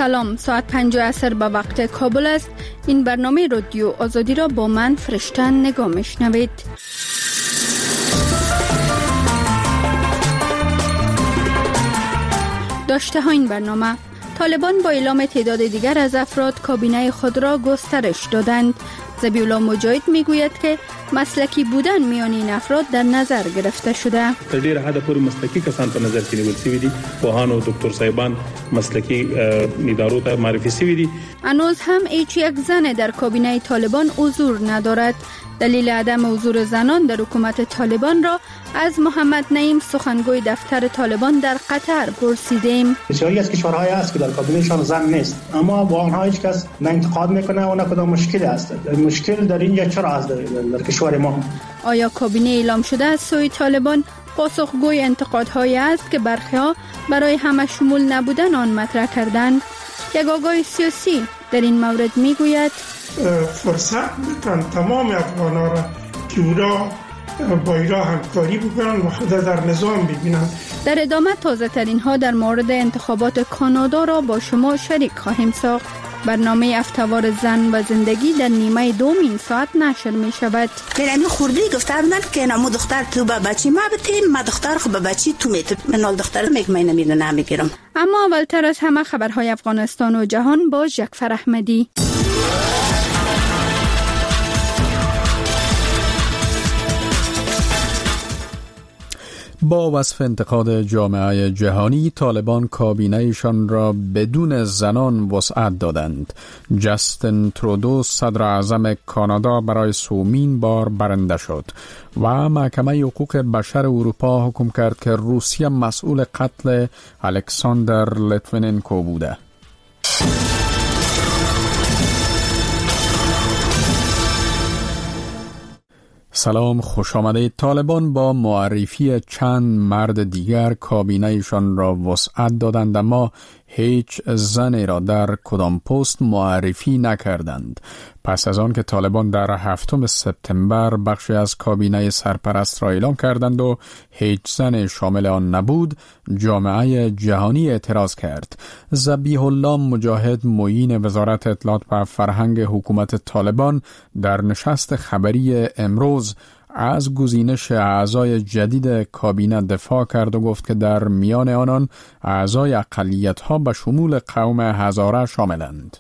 سلام، ساعت 5 عصر به وقت کابل است. این برنامه رادیو آزادی را با من فرشته نگاه میشنوید. داشته ها این برنامه: طالبان با اعلام تعداد دیگر از افراد کابینه خود را گسترش دادند. ذبیح الله مجاهد میگوید که مسلکی بودن میان این افراد در نظر گرفته شده. تر ډیره حد پورې مسلکی کسان په نظر کې نیول شوي دي. پوهان او دکتر صاحبان مسلکی ادارو ته معرفی شوي دي. هنوز هم هیچ یک زن در کابینه طالبان حضور ندارد. دلیل عدم حضور زنان در حکومت طالبان را از محمد نعیم سخنگوی دفتر طالبان در قطر پرسیدیم. بسیاری از کشورهای است که در کابینهشان زن نیست، اما با آنها هیچ کس نه انتقاد میکنه و نه کدام مشکلی است. مشکل در اینجا چرا است در کشور ما؟ آیا کابینه اعلام شده از سوی طالبان پاسخگوی انتقادهایی است که برخی‌ها برای همه شمول نبودن آن مطرح کردند؟ یک آگاه سیاسی در این مورد میگوید فرصت میتن تمام افغان‌ها را که اونا با ایران همکاری بکنن و خود در نظام ببینن. در ادامه تازه ترین ها در مورد انتخابات کانادا را با شما شریک خواهیم ساخت. برنامه افتوار زن و زندگی در نیمه دوم این ساعت نشر می شود. میرمی خوردی گفته بودن که نمو دختر تو با بچی ما بتیم، ما دختر خب با بچی تو میتیم. من دختر میگم نمیگیرم. اما اولتر از همه خبرهای افغانستان و جهان با جعفر احمدی. با وصف انتقاد جامعه جهانی، طالبان کابینه‌شان را بدون زنان وسعت دادند. جاستین ترودو صدر اعظم کانادا برای سومین بار برنده شد و محکمه حقوق بشر اروپا حکم کرد که روسیه مسئول قتل الکساندر لیتویننکو بوده. سلام، خوش آمدید. طالبان با معرفی چند مرد دیگر کابینه‌شان را وسعت دادند، اما هیچ زنی را در کدام پست معرفی نکردند. پس از آن که طالبان در 7 سپتامبر بخشی از کابینه سرپرست را اعلام کردند و هیچ زن شامل آن نبود، جامعه جهانی اعتراض کرد. ذبیح الله مجاهد معین وزارت اطلاعات و فرهنگ حکومت طالبان در نشست خبری امروز از گزینش اعضای جدید کابینه دفاع کرد و گفت که در میان آنان اعضای اقلیت‌ها به شمول قوم هزاره شاملند.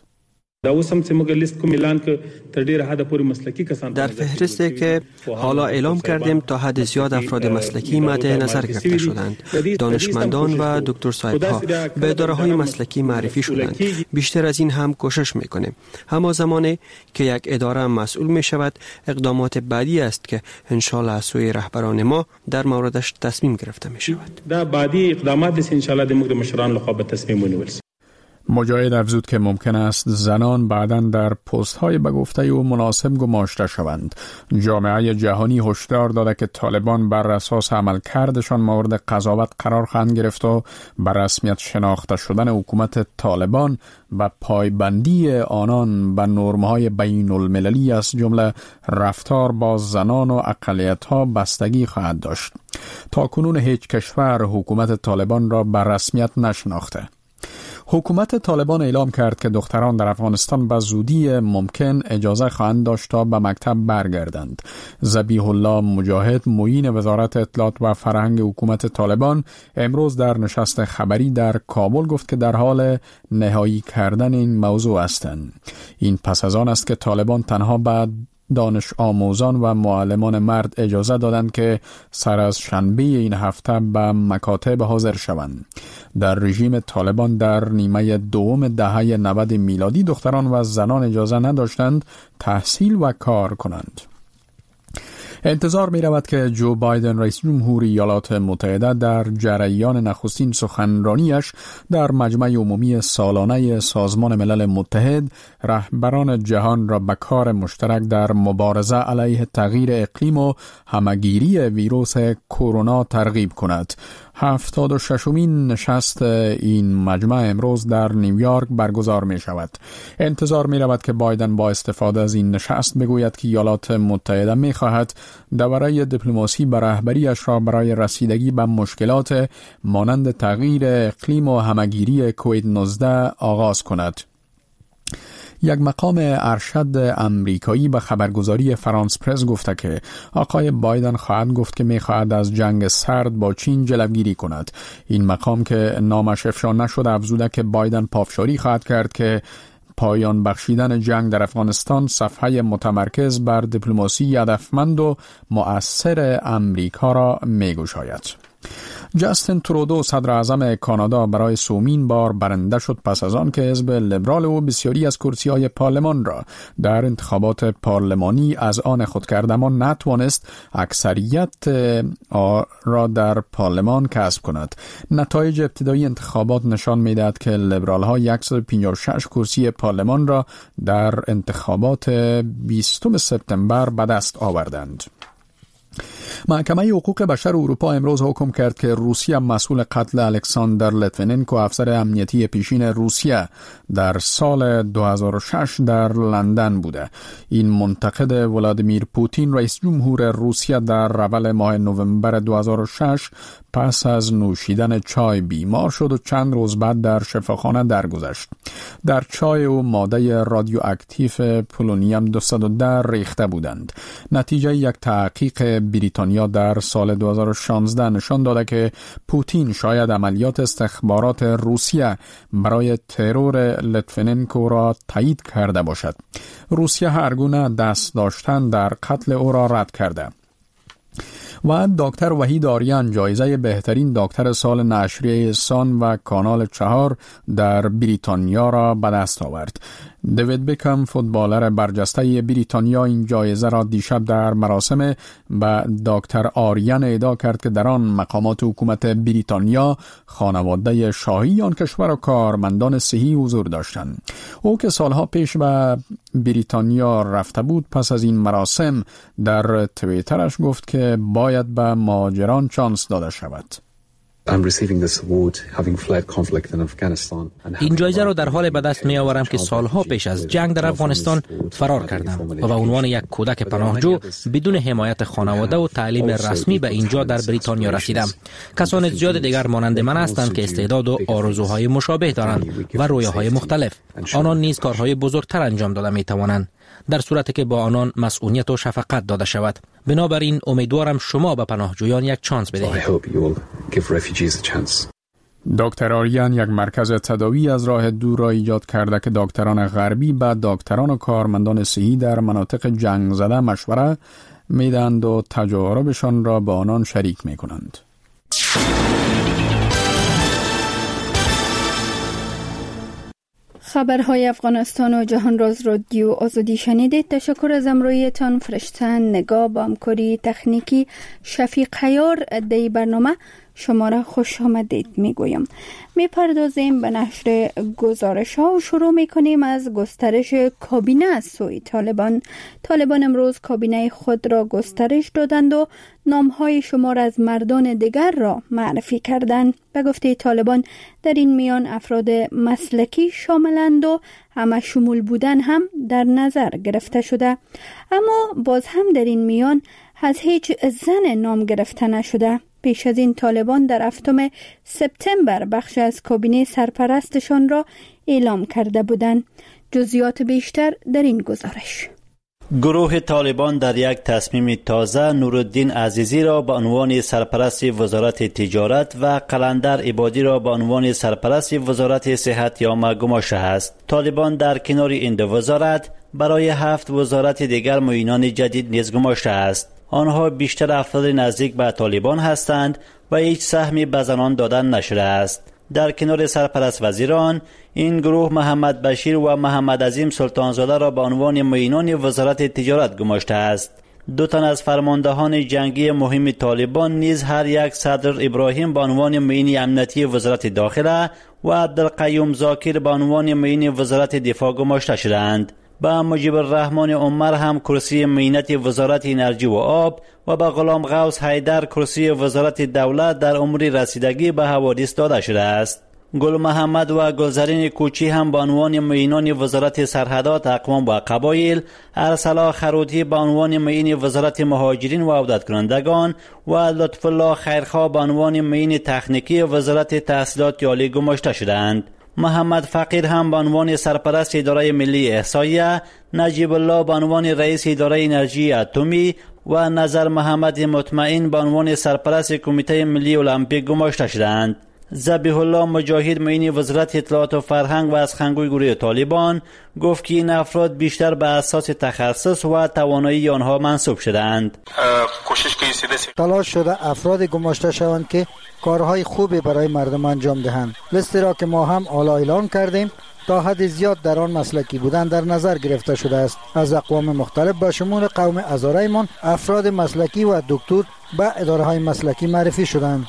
در فهرستی که حالا اعلام کردیم تا حد زیاد افراد مسلکی مد نظر گرفته شدند. دانشمندان و دکتر صاحب‌ها به اداره‌های مسلکی معرفی شدند. بیشتر از این هم کوشش می‌کنیم. اما زمانی که یک اداره مسئول می‌شود، اقدامات بعدی است که انشالله از سوی رهبران ما در موردش تصمیم گرفته می‌شود. دا بعدی اقدامات است انشالله د موږ د مشرانو لخوا به تصمیم ونیول شي. مجاهد افزود که ممکن است زنان بعداً در پست‌های به گفته او مناسب گماشته شوند. جامعه جهانی هشدار داده که طالبان بر اساس عملکردشان مورد قضاوت قرار خواهند گرفت و بر رسمیت شناخته شدن حکومت طالبان و پایبندی آنان به نرم‌های بین المللی از جمله رفتار با زنان و اقلیت‌ها بستگی خواهد داشت. تاکنون هیچ کشور حکومت طالبان را بر رسمیت نشناخته. حکومت طالبان اعلام کرد که دختران در افغانستان به زودی ممکن اجازه خواهند داشت تا به مکتب برگردند. ذبیح الله مجاهد معین وزارت اطلاعات و فرهنگ حکومت طالبان امروز در نشست خبری در کابل گفت که در حال نهایی کردن این موضوع هستند. این پس از آن است که طالبان تنها به دانش آموزان و معلمان مرد اجازه دادند که سر از شنبه این هفته به مکاتب حاضر شوند. در رژیم طالبان در نیمه دوم دهه 90 میلادی دختران و زنان اجازه نداشتند تحصیل و کار کنند. انتظار می رود که جو بایدن رئیس جمهوری ایالات متحده در جریان نخستین سخنرانیش در مجمع عمومی سالانه سازمان ملل متحد رهبران جهان را به کار مشترک در مبارزه علیه تغییر اقلیم و همگیری ویروس کرونا ترغیب کند. 76مین نشست این مجمع امروز در نیویورک برگزار می شود. انتظار می رود که بایدن با استفاده از این نشست بگوید که ایالات متحده می خواهد دوره دیپلماسی به رهبریش را برای رسیدگی به مشکلات مانند تغییر اقلیم و همگیری کووید 19 آغاز کند. یک مقام ارشد امریکایی به خبرگزاری فرانس پرس گفته که آقای بایدن خواهد گفت که می‌خواهد از جنگ سرد با چین جلوگیری کند. این مقام که نامش افشا نشده افزوده که بایدن پافشاری خواهد کرد که پایان بخشیدن جنگ در افغانستان صفحه متمرکز بر دیپلماسی هدفمند و مؤثر امریکا را می‌گشاید. جاستین ترودو صدر اعظم کانادا برای سومین بار برنده شد پس از آن که حزب لیبرال او بسیاری از کرسی‌های پارلمان را در انتخابات پارلمانی از آن خود کرد، اما نتوانست اکثریت را در پارلمان کسب کند. نتایج ابتدایی انتخابات نشان می‌دهد که لیبرال ها 156 کرسی پارلمان را در انتخابات 20 سپتامبر به دست آوردند. محکمه حقوق بشر اروپا امروز حکم کرد که روسیه مسئول قتل الکساندر لیتویننکو افسر امنیتی پیشین روسیه در سال 2006 در لندن بوده. این منتقد ولادیمیر پوتین رئیس جمهور روسیه در اول ماه نوامبر 2006 پس از نوشیدن چای بیمار شد و چند روز بعد در شفاخانه درگذشت. در چای او ماده رادیواکتیو پولونیم 210 ریخته بودند. نتیجه یک تحقیق بریتانیا در سال 2016 نشان داده که پوتین شاید عملیات استخبارات روسیه برای ترور لیتویننکو را تایید کرده باشد. روسیه هر گونه دست داشتن در قتل او را رد کرده. و دکتر وحید آریان جایزه بهترین دکتر سال نشریه سان و کانال 4 در بریتانیا را به دست آورد. دیوید بیکام فوتبالر برجسته بریتانیا این جایزه را دیشب در مراسم به دکتر آریان اهدا کرد که در آن مقامات حکومت بریتانیا، خانواده شاهی آن کشور و کارمندان صحی حضور داشتند. او که سالها پیش به بریتانیا رفته بود پس از این مراسم در توییترش گفت که باید به مهاجران چانس داده شود. این جایزه را در حال به دست می آورم که سالها پیش از جنگ در افغانستان فرار کردم و به عنوان یک کودک پناهجو بدون حمایت خانواده و تعلیم رسمی به اینجا در بریتانیا رسیدم. کسان زیاد دیگر مانند من هستند که استعداد و آرزوهای مشابه دارند و رویاهای مختلف. آنان نیز کارهای بزرگتر انجام داده می توانند در صورتی که با آنان مسئولیت و شفقت داده شود. بنابراین امیدوارم شما به پناهجویان یک چانس بدهید. دکتر آریان یک مرکز تداوی از راه دور را ایجاد کرده که دکتران غربی به دکتران و کارمندان صحی در مناطق جنگ زده مشوره میدهند و تجاربشان را با آنان شریک میکنند. خبرهای افغانستان و جهان راز رادیو آزادی شنیدید. تشکر از همراهیتان. فرشتن نگاه با همکاری تکنیکی شفیق حیار در برنامه شما را خوش آمدید میگویم. میپردازیم به نشر گزارش ها و شروع میکنیم از گسترش کابینه از سوی طالبان. طالبان امروز کابینه خود را گسترش دادند و نامهای شمار از مردان دیگر را معرفی کردند. به گفته طالبان در این میان افراد مسلکی شاملند و همه شمول بودن هم در نظر گرفته شده، اما باز هم در این میان از هیچ زن نام گرفته نشده. پیش از این طالبان در 7 سپتامبر بخش از کابینه سرپرستشان را اعلام کرده بودند. جزئیات بیشتر در این گزارش. گروه طالبان در یک تصمیم تازه نورالدین عزیزی را به عنوان سرپرست وزارت تجارت و قلندر عبادی را به عنوان سرپرست وزارت صحت یامه گماشته است. طالبان در کنار این دو وزارت برای 7 وزارت دیگر معینان جدید نیز گماشته است. آنها بیشتر افراد نزدیک به طالبان هستند و هیچ سهمی به زنان دادن نشده است. در کنار سرپرست وزیران، این گروه محمد بشیر و محمد عظیم سلطانزاده را به عنوان معینان وزارت تجارت گماشته است. 2 تن از فرماندهان جنگی مهم طالبان نیز هر یک صدر ابراهیم به عنوان معین امنیتی وزارت داخله و عبدالقیوم زاکر به عنوان معین وزارت دفاع گماشته شدند. با مجیب الرحمن عمر هم کرسی معینت وزارت انرژی و آب و به غلام غوث حیدر کرسی وزارت دولت در امور رسیدگی به حوادث داده شده است. گل محمد و گلزرین کوچی هم به عنوان معینان وزارت سرحدات اقوام و قبایل، ارسلا خروتی به عنوان معین وزارت مهاجرین و عودت کنندگان و لطف الله خیرخواه به عنوان معین تکنیکی وزارت تحصیلات عالی گماشته شدند. محمد فقیر هم به عنوان سرپرست اداره ملی احصایه، نجیب الله به عنوان رئیس اداره انرژی اتمی و نظر محمد مطمئن به عنوان سرپرست کمیته ملی المپیک گماشته شدند. ذبیح الله مجاهد معین وزارت اطلاعات و فرهنگ و از خنگوی گروه طالبان گفت که این افراد بیشتر به اساس تخصص و توانایی آنها منصوب شدند. تلاش شده افراد گماشته شوند که کارهای خوبی برای مردم انجام دهند. لیستی را که ما هم حالا اعلان کردیم تا حد زیاد در آن مسلکی بودن در نظر گرفته شده است. از اقوام مختلف به شمول قوم هزاره‌مان افراد مسلکی و دکتر به اداره‌های مسلکی معرفی شدند.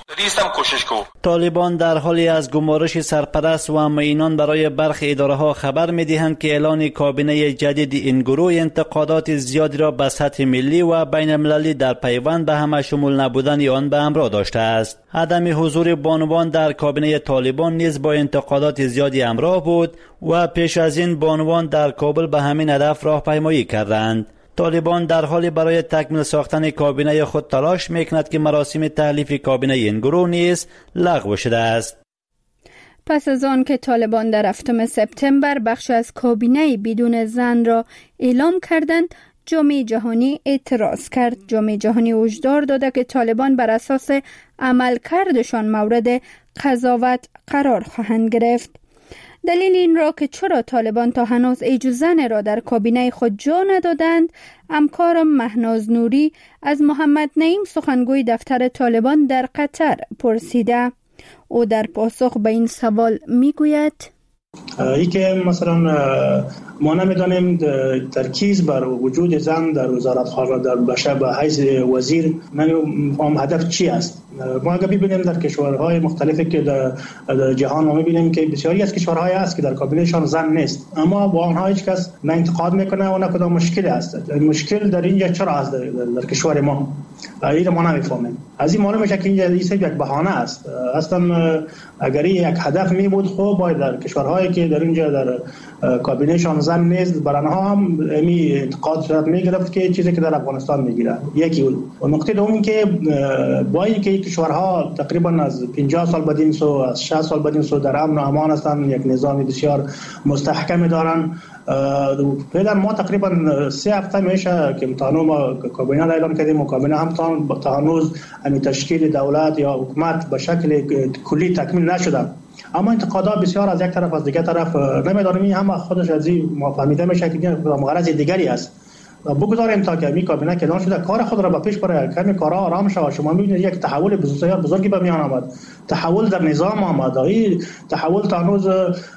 طالبان در حالی از گمارش سرپرست و معینان برای برخی اداره‌ها خبر می‌دهند که اعلان کابینه جدید این گروه انتقادات زیادی را به سطح ملی و بین المللی در پیوند به همه شمول نبودن آن به همراه داشته است. عدم حضور بانوان در کابینه طالبان نیز با انتقادات زیادی همراه بود و پیش از این بانوان در کابل به همین هدف راهپیمایی کردند. طالبان در حالی برای تکمیل ساختن کابینه خود تلاش میکند که مراسم تحلیف کابینه این گروه نیز لغو شده است. پس از آن که طالبان در 7 سپتامبر بخش از کابینه بدون زن را اعلام کردند، جامعه جهانی اعتراض کرد. جامعه جهانی هشدار داده که طالبان بر اساس عملکردشان مورد قضاوت قرار خواهند گرفت. دلیل این را که چرا طالبان تا هنوز ایجو زن را در کابینه خود جا ندادند، همکارم مهناز نوری از محمد نعیم سخنگوی دفتر طالبان در قطر پرسیده. او در پاسخ به این سوال میگوید: ای که مثلا ما نمیدانیم ترکیز بر وجود زن در وزارت خارجه در بشه به حیث وزیر نمیفهم هدف چی است. ما اگر ببینیم در کشورهای مختلفی که در جهان ما میبینیم که بسیاری از کشورهای هست که در کابینهشان زن نیست، اما با آنها هیچ کس نه انتقاد میکنه و نه کدام مشکلی است. مشکل در اینجا چرا است در کشور ما؟ این ما نمیفهمیم. از این معلوم میشه که اینجا یک بهانه است. اصلا اگر یک هدف می بود خب باید در کشورهایی که در اینجا در کابینهشان زن نیست بر آنها هم می انتقاد صورت میگرفت که چیزی که در افغانستان میگیره. یکی و نکته دوم که با اینکه کشورها تقریبا از 50 سال بدین سو از 60 سال بدین سو در امن و امان هستند، یک نظام بسیار مستحکم دارن. پیدا ما تقریبا 3 هفته میشه که ما کابینه را اعلام کردیم و کابینه هم تا هنوز همین تشکیل دولت یا حکومت به شکل کلی تکمیل نشده. اما انتقادات بسیار از یک طرف از دیگر طرف نمیدانم این هم خودش از این ما فهمیده میشه که غرض دیگری است. بگذاریم تا که می کابینه که اعلان شده کار خود را به پیش بره، کمی کارا آرام شود. شما میبینید یک تحول بسیار بزرگی به میان آمد، تحول در نظام آمد. این تحول تا هنوز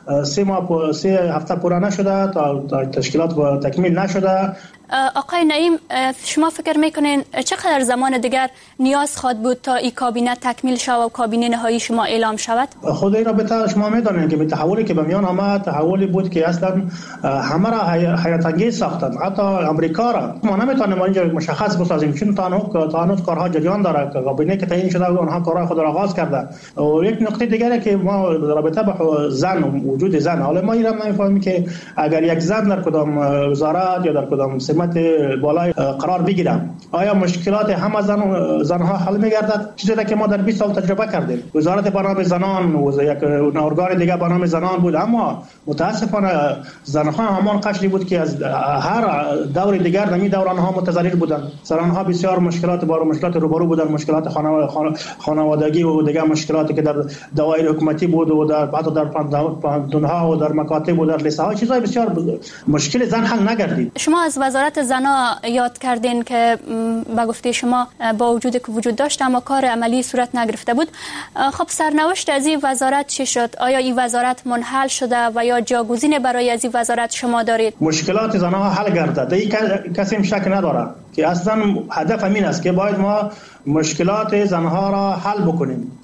3 هفته پورا نشده، تا تشکیلات تکمیل نشده. آقای نعیم، شما فکر میکنین چقدر زمان دیگر نیاز خواهد بود تا این کابینه تکمیل شود و کابینه نهایی شما اعلام شود؟ خود این را به شما میدانید که به تحولی که به میان آمد تحولی بود که اصلا همه را حیرت انگیز ساختن، حتی امریکا را. ما نمیتونیم اینجا مشخص بسازیم چون تا هنوز کارها جریان داره. کابینه که تعیین شده آنها کارهای خود را آغاز کرده. و یک نکته دیگری که ما رابطه با زن و وجود زن، حالا ما این را نمیفهمیم که اگر یک زن در کدام وزارت یا در کدام بالای قرار بگیرم، آیا مشکلات همه زنها حل می‌گردد؟ چیزی که ما در 20 سال تجربه کردیم. وزارت برنامه زنان و یک ارگان دیگه برنامه زنان بود، اما متاسفانه زنها همان قشری بود که از هر دور دیگر نمی دور آنها متضرر بودند. زنها بسیار مشکلات روبرو بودند، مشکلات خانوادگی و دیگه مشکلاتی که در دوایر حکومتی بود و در حتی در پاندونها و در مکاتب و در لیسه‌ها چیزای بسیار مشکل زن حل نگردید. شما از وزارت زنا یاد کردین که با گفته شما با وجودی که وجود داشت اما کار عملی صورت نگرفته بود. خب سرنوشت از این وزارت چی شد؟ آیا این وزارت منحل شده و یا جاگزین برای از این وزارت شما دارید؟ مشکلات زنها حل گردد. این کسی شک نداره که اصلا هدف همین است که باید ما مشکلات زنها را حل بکنیم.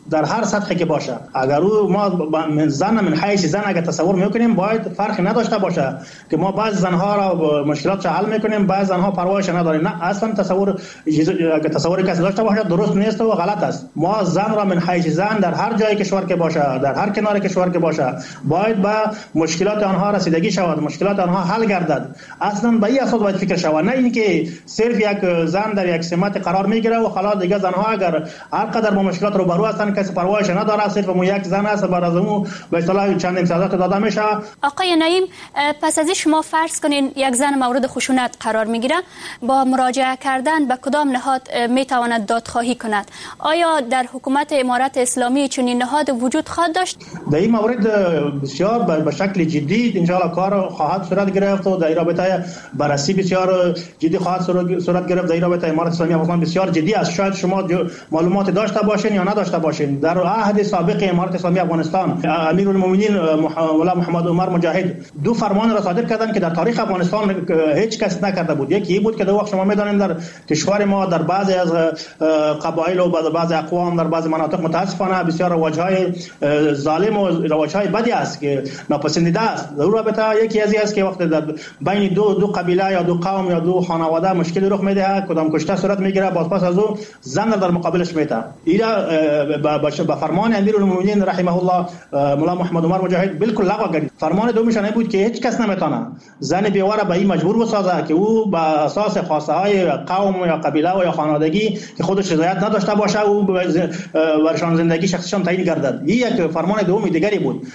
در هر سطحی که باشه. اگر ما زن من حیث زن اگر تصور میکنیم باید فرقی نداشته باشه که ما بعض زنها را مشکلات حل میکنیم، بعض زنها پروایش نداریم. نه، اصلا تصوری کسی داشته باشه درست نیست و غلط است. ما زن را من حیث زن در هر جای کشور که باشه، در هر کنار کشور که باشه، باید به مشکلات آنها رسیدگی شود، مشکلات آنها حل گردد. اصلا به این اساس باید فکر شود، نه اینکه صرف یک زن در یک سمت قرار میگیره و خلاص دیگه زنها اگر هر قدر با مشکلات روبرو هستن کسی پروایش نداره، صرف مو یک زن است بعد از اون به اصطلاح چند امتیازات داده میشه. آقای نعیم، پس از شما فرض کنین یک زن مورد خشونت قرار میگیره، با مراجعه کردن به کدام نهاد میتواند دادخواهی کند؟ آیا در حکومت امارت اسلامی چنین نهاد وجود خواهد داشت؟ در این مورد بسیار به شکل جدی ان شاء الله کار خواهد صورت گرفت و در رابطه بررسی بسیار جدی خواهد صورت گرفت. در رابطه امارت اسلامی افغانستان بسیار جدی است. شاید شما معلومات داشته باشین یا نداشته باشین، در عهد سابق امارت اسلامی افغانستان امیرالمومنین مولا محمد عمر مجاهد 2 فرمان را صادر کردند که در تاریخ افغانستان هیچ کس نکرده بود. یکی بود که در وقت شما میدانید در کشور ما در بعضی از قبایل و بعضی اقوام در بعضی مناطق متاسفانه بسیار رواج‌های ظالم و رواج‌های بدی است که ناپسندیده است. در رابطه یکی از این است که وقت در بین دو قبیله یا 2 قوم یا 2 خانواده مشکلی رخ میده، کدام کشته صورت میگیره، باز پس از اون زن در مقابلش میته. اینا به فرمان امیرالمومنین رحمه الله مولا محمد عمر مجاهد بالکل لغو کرد. فرمان دومشان بود که هیچ کس نمیتونه زن بیواره به این مجبور بسازه که او به اساس خواسته های قوم یا قبیله و یا خانوادگی که خودش رضایت نداشته باشه او برشان زندگی شخصیشان تعیین گردد. این یک فرمان دوم دیگری بود.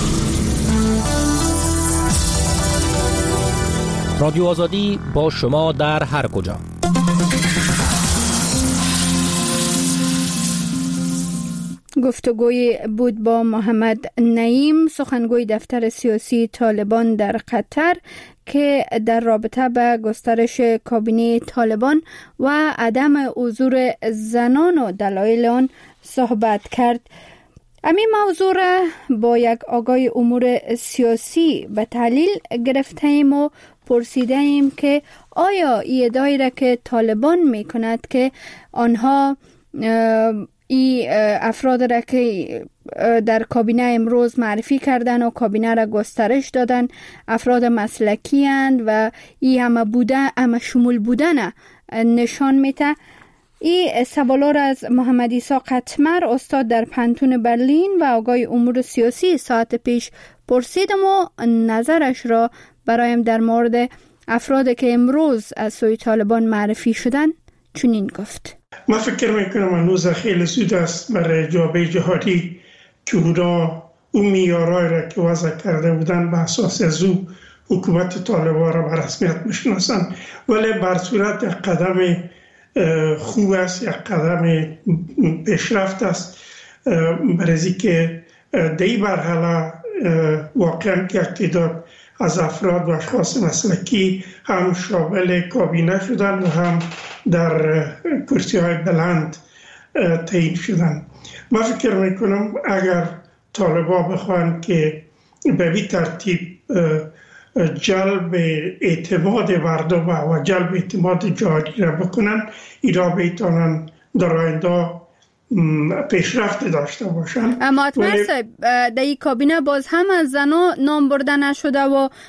رادیو آزادی با شما در هر کجا. گفتگوی بود با محمد نعیم، سخنگوی دفتر سیاسی طالبان در قطر، که در رابطه به گسترش کابینه طالبان و عدم حضور زنان و دلایل آن صحبت کرد. امی موضوع را با یک آگاه امور سیاسی به تحلیل گرفتیم و پرسیدیم که آیا این ادعایی را که طالبان می کند که آنها این افراد را که در کابینه امروز معرفی کردن و کابینه را گسترش دادن افراد مسلکی اند و این همه شمول بودن نشان میده؟ این سوالا را از محمد عیسی قطمر استاد در پنتون برلین و آگاه امور سیاسی ساعت پیش پرسیدم و نظرش را برایم در مورد افرادی که امروز از سوی طالبان معرفی شدن چنین گفت. ما فکر میکنم هنوز خیلی زود است برای جامعه جهانی که اون معیارهایی را که وضع کرده بودن به اساس از او حکومت طالبان را به رسمیت میشناسند، ولی بر صورت یک قدم خوب است، یک قدم پیشرفت است برای که در این مرحله واقعا که اقتدار از افراد و اشخاص مسلکی هم شامل کابینه شدن و هم در کرسی های بلند تعیین شدن. من فکر میکنم اگر طالبان بخواهند که به این ترتیب جلب اعتماد مردم و جلب اعتماد جهانی را بکنن، ایران بیتانن در آینده پیشرفت داشته باشن. اما صاحب در این کابینه باز هم از زنان نام برده نشده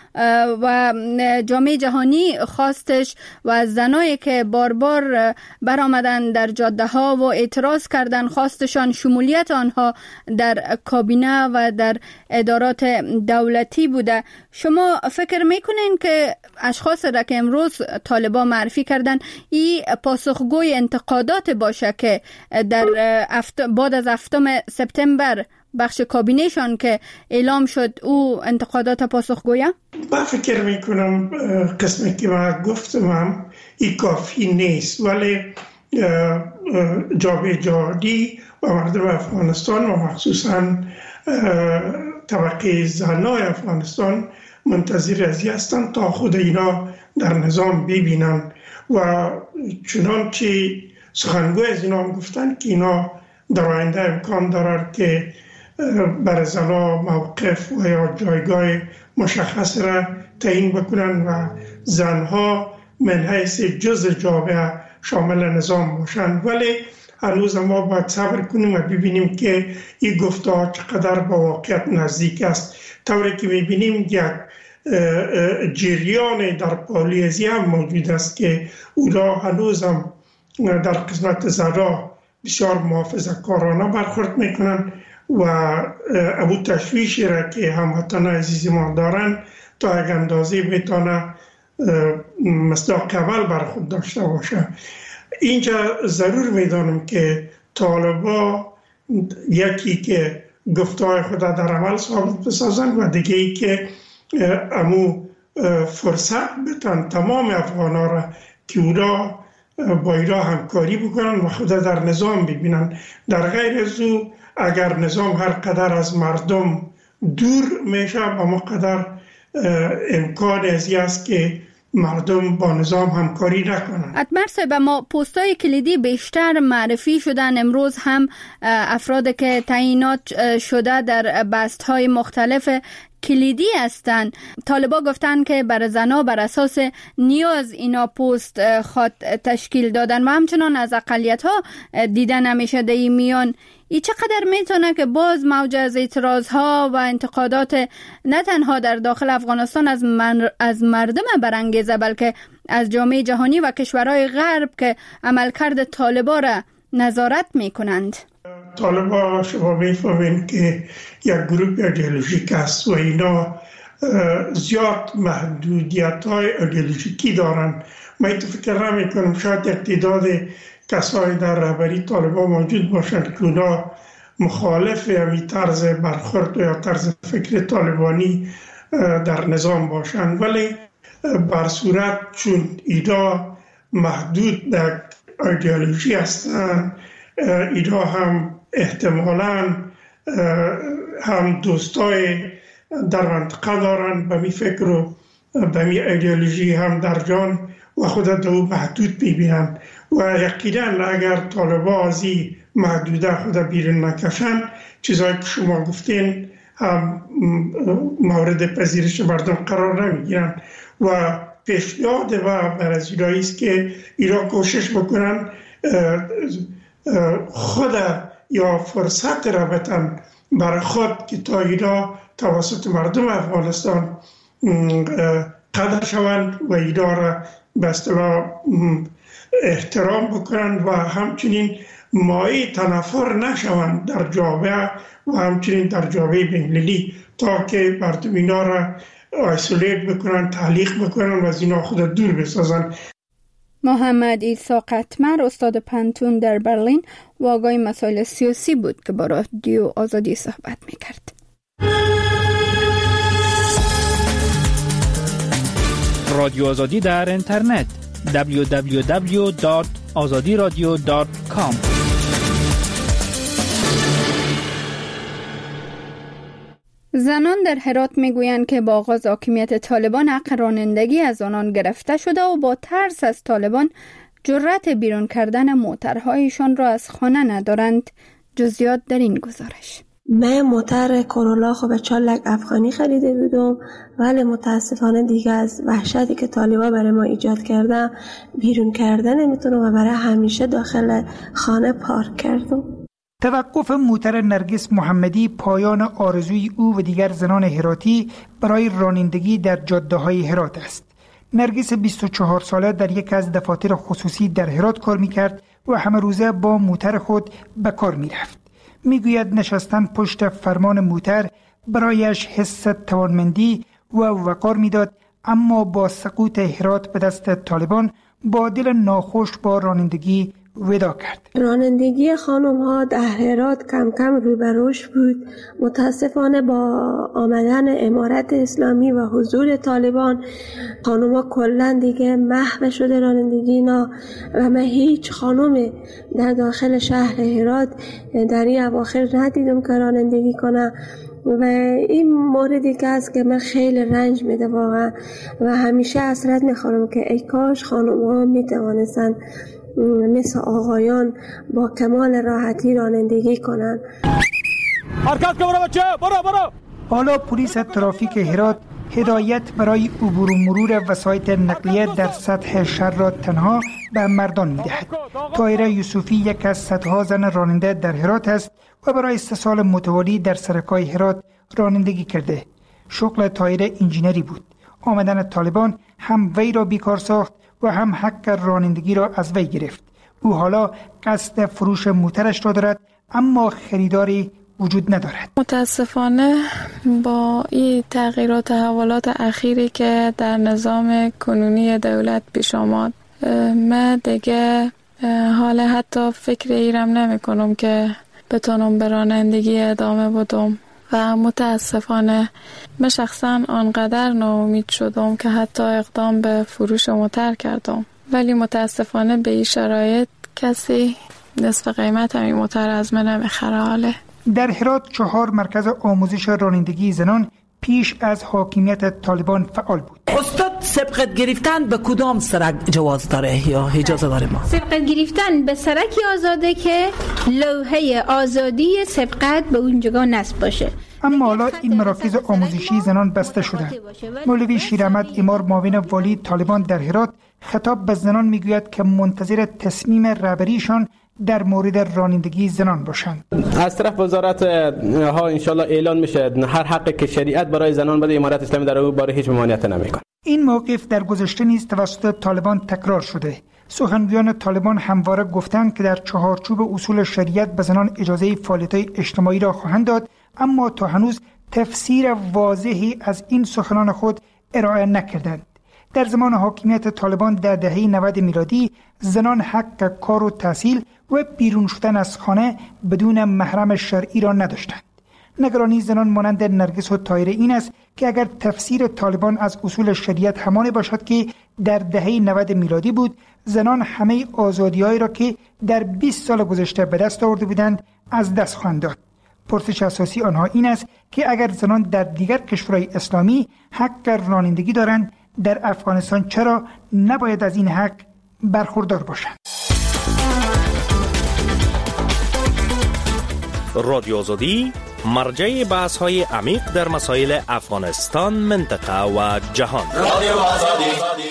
و جامعه جهانی خواستش و از زنایی که بار بار برآمدن در جاده ها و اعتراض کردن خواستشان شمولیت آنها در کابینه و در ادارات دولتی بوده. شما فکر میکنین که اشخاص را که امروز طالبان معرفی کردن این پاسخگوی انتقادات باشه که در بعد از 7 سپتامبر بخش کابینهشان که اعلام شد او انتقادات پاسخگویه؟ من فکر میکنم قسمی که من گفتم هم این کافی نیست، ولی جامعه جهانی و مردم افغانستان و مخصوصا طبقه زنای افغانستان منتظر از این هستند تا خود اینا در نظام ببینن و چنانچه سخنگوی از اینا هم گفتن که اینا در آینده امکان دارد که برای زنها موقف و یا جایگاه مشخص را تعیین بکنن و زنها من حیث جز جامعه شامل نظام باشند. ولی هنوز ما باید صبر کنیم و ببینیم که این گفته ها چقدر با واقعیت نزدیک است. طوری که میبینیم یک جریان در پالیزی هم موجود است که اونا هنوز هم در قسمت زدا بسیار محافظه‌کارانه برخورد میکنن و ابو تشویشی را که هموطن عزیز ما دارن تا یک اندازه میتونه مصداق اول بر خود داشته باشه. اینجا ضرور میدانم که طالبا یکی که گفته‌های خود در عمل ثابت بسازن و دیگه ای که امو فرصت بتن تمام افغانا را که اونا با ایرا همکاری بکنن و خود در نظام ببینن. در غیر از او اگر نظام هر قدر از مردم دور میشه با ما قدر امکان ازی است که مردم با نظام همکاری نکنن. اتمر صاحب، ما پستای کلیدی بیشتر معرفی شدن. امروز هم افراد که تعیینات شده در بست‌های مختلف کلیدی هستند. طالبا گفتن که برای زنا بر اساس نیاز اینا پست خود تشکیل دادن و همچنان از اقلیت‌ها دیده نمیشه در این میان. ای چقدر میتونه که باز موج از اعتراضها و انتقادات نه تنها در داخل افغانستان از مردم برانگیزه بلکه از جامعه جهانی و کشورهای غرب که عملکرد طالبا را نظارت میکنند؟ طالبا شما میفهمین که یک گروه ایدئولوژیک است و اینا زیاد محدودیت‌های ایدئولوژیکی دارن. من فکر نمی‌کنم شاید یک تعداد کسایی در رهبری طالبان موجود باشند که اونا مخالف همین طرز برخورد یا طرز فکر طالبانی در نظام باشند، ولی بر صورت چون اینا محدود در ایدئولوژی هستند، اینا هم احتمالاً هم دوستای در منطقه دارن به می فکر و به می ایدئولوژی هم در جان و خود دو محدود ببینن و یقینا اگر طالبا از این محدوده خود بیرون نکشن، چیزایی که شما گفتین هم مورد پذیرش مردم قرار نمیگیرن و پیشنهاد و برازیلایی است که ایران کوشش بکنن خود یا فرصت را بتن برای خود که تا اینا توسط مردم افغانستان قدر شوند و اینا را به اصطلاح احترام بکنن و همچنین مایه تنفر نشوند در جامعه و همچنین در جامعه بین‌المللی تا که مردم اینا را آیسولیت بکنن، تعلیق بکنن و از اینا خود دور بسازن. محمد عیسی قطمر، استاد پانتون در برلین و آگاه مسائل سیاسی بود که با رادیو آزادی صحبت میکرد. رادیو آزادی در اینترنت www.azadiradio.com. زنان در هرات میگویند که با آغاز حاکمیت طالبان حق رانندگی از آنان گرفته شده و با ترس از طالبان جرأت بیرون کردن موترهایشان را از خانه ندارند. جزئیات در این گزارش. من موتر کرولا خب به 4 لک افغانی خریده بودم، ولی متاسفانه دیگه از وحشتی که طالبا برای ما ایجاد کردن بیرون کردن نمیتونم و برای همیشه داخل خانه پارک کردم. توقف موتر نرگس محمدی پایان آرزوی او و دیگر زنان هراتی برای رانندگی در جاده‌های هرات است. نرگس 24 ساله در یک از دفاتر خصوصی در هرات کار می‌کرد و همه روزه با موتر خود به کار می‌رفت. میگوید نشستن پشت فرمان موتر برایش حس توانمندی و وقار میداد، اما با سقوط هرات به دست طالبان با دل ناخوش با رانندگی ودا کرد. رانندگی خانم ها در هرات کم کم رو به رشد بود. متاسفانه با آمدن امارت اسلامی و حضور طالبان خانم ها کلن دیگه محو شده رانندگی اینا و من هیچ خانم در داخل شهر هرات در این اواخر ندیدم که رانندگی کنه و این موردی که است که من خیلی رنج میده واقعا و همیشه حسرت میخورم که ای کاش خانم ها میتوانستن مثل آقایان با کمال راحتی رانندگی کنن. حرکت کن برو بچه، برو. حالا پلیس ترافیک هرات هدایت برای عبور و مرور وسایط نقلیه در سطح شهر را تنها به مردان می‌دهد. طاهره یوسفی یک از صدها زن راننده در هرات است و برای 3 سال متوالی در سرک‌های هرات رانندگی کرده. شغل طاهره انجینری بود. آمدن طالبان هم وی را بیکار ساخت و هم حق رانندگی را از وی گرفت. او حالا قصد فروش موترش را دارد اما خریداری وجود ندارد. متاسفانه با این تغییرات تحولات اخیری که در نظام کنونی دولت پیش آمد، من دیگه حال حتی فکر ایرم نمی کنم که بتونم به رانندگی ادامه بدم و متاسفانه من شخصا آنقدر ناامید شدم که حتی اقدام به فروش موتر کردم، ولی متاسفانه به این شرایط کسی نصف قیمت همین موتر از من نمیخره. حاله در هرات 4 مرکز آموزش رانندگی زنان پیش از حاکمیت طالبان فعال بود. استاد سبقت گرفتن به کدام سرک جواز داره یا اجازه داره؟ ما سبقت گرفتن به سرکی آزاده که لوحه آزادی سبقت به اونجا نصب باشه. اما حالا این مراکز آموزشی زنان بسته شدند. مولوی شیراحمد امار معاون والی طالبان در هرات خطاب به زنان میگوید که منتظر تصمیم رهبریشان در مورد رانندگی زنان باشند. از طرف وزارت ها انشالله اعلان میشه هر حقی که شریعت برای زنان بده، امارت اسلامی در اون باره هیچ ممانعت نمیکنه. این موقف در گذشته نیز توسط طالبان تکرار شده. سخنگویان طالبان همواره گفتند که در چهارچوب اصول شریعت به زنان اجازه فعالیت‌های اجتماعی را خواهند داد، اما تا هنوز تفسیر واضحی از این سخنان خود ارائه نکردند. در زمان حاکمیت طالبان در دهه 90 میلادی زنان حق کار و تحصیل و بیرون شدن از خانه بدون محرم شرعی را نداشتند. نگرانی زنان مانند نرگس و طاهره این است که اگر تفسیر طالبان از اصول شریعت همان باشد که در دهه 90 میلادی بود، زنان همه آزادی‌هایی را که در 20 سال گذشته به دست آورده بودند از دست خواهند داد. پرسش اساسی آنها این است که اگر زنان در دیگر کشورهای اسلامی حق رانندگی دارند، در افغانستان چرا نباید از این حق برخوردار باشند؟ رادیو آزادی مرجع بحث‌های عمیق در مسائل افغانستان، منطقه و جهان. رادیو آزادی.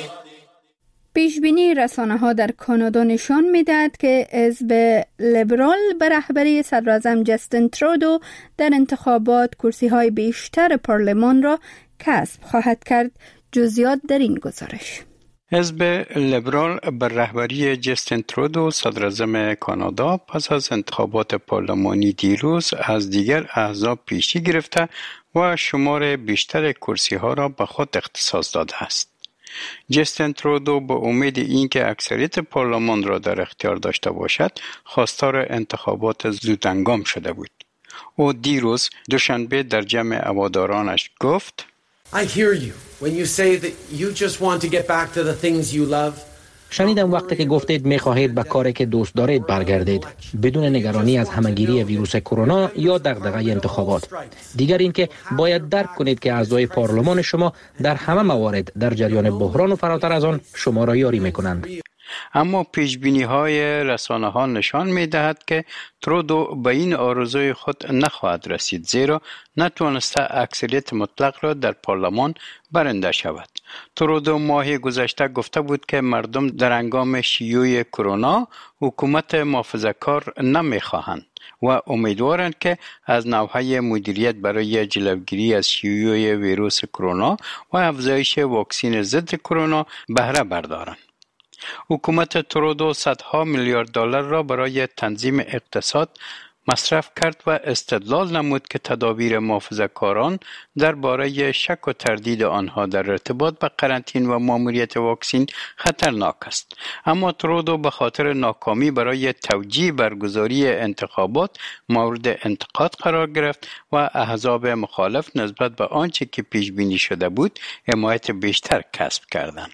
پیشبینی رسانه‌ها در کانادا نشان می‌دهد که حزب لیبرال به رهبری صدراعظم جستین ترودو در انتخابات کرسی‌های بیشتر پارلمان را کسب خواهد کرد. جزئیات در این گزارش. حزب لیبرال بر رهبری جستین ترودو صدراعظم کانادا پس از انتخابات پارلمانی دیروز از دیگر احزاب پیشی گرفته و شمار بیشتر کرسی‌ها را به خود اختصاص داده است. جستین ترودو با امید اینکه اکثریت پارلمان را در اختیار داشته باشد، خواستار انتخابات زودهنگام شده بود. او دیروز دوشنبه در جمع هوادارانش گفت: I hear you when you say that you just want to get back to the things you love. شنیدم وقتی که گفتید می‌خواهید به کاری که دوست دارید برگردید بدون نگرانی از همه‌گیری ویروس کرونا یا دغدغه انتخابات. دیگر اینکه باید درک کنید که اعضای پارلمان شما در همه موارد در جریان بحران و فراتر از آن شما را یاری می‌کنند. اما پیشبینی‌های رسانه‌ها نشان می‌دهد که ترودو به این آرزوی خود نخواهد رسید، زیرا نتوانسته اکثریت مطلق را در پارلمان برنده شود. ترودو ماه گذشته گفته بود که مردم در هنگام شیوع کرونا حکومت محافظه‌کار نمی‌خواهند و امیدوارند که از نوهای مدیریت برای جلوگیری از شیوع ویروس کرونا و افزایش واکسن ضد کرونا بهره بردارند. حکومت ترودو صدها میلیارد دلار را برای تنظیم اقتصاد مصرف کرد و استدلال نمود که تدابیر محافظه‌کاران درباره شک و تردید آنها در ارتباط به قرنطینه و ماموریت واکسن خطرناک است. اما ترودو به خاطر ناکامی برای توجیه برگزاری انتخابات مورد انتقاد قرار گرفت و احزاب مخالف نسبت به آنچه که پیش بینی شده بود حمایت بیشتر کسب کردند.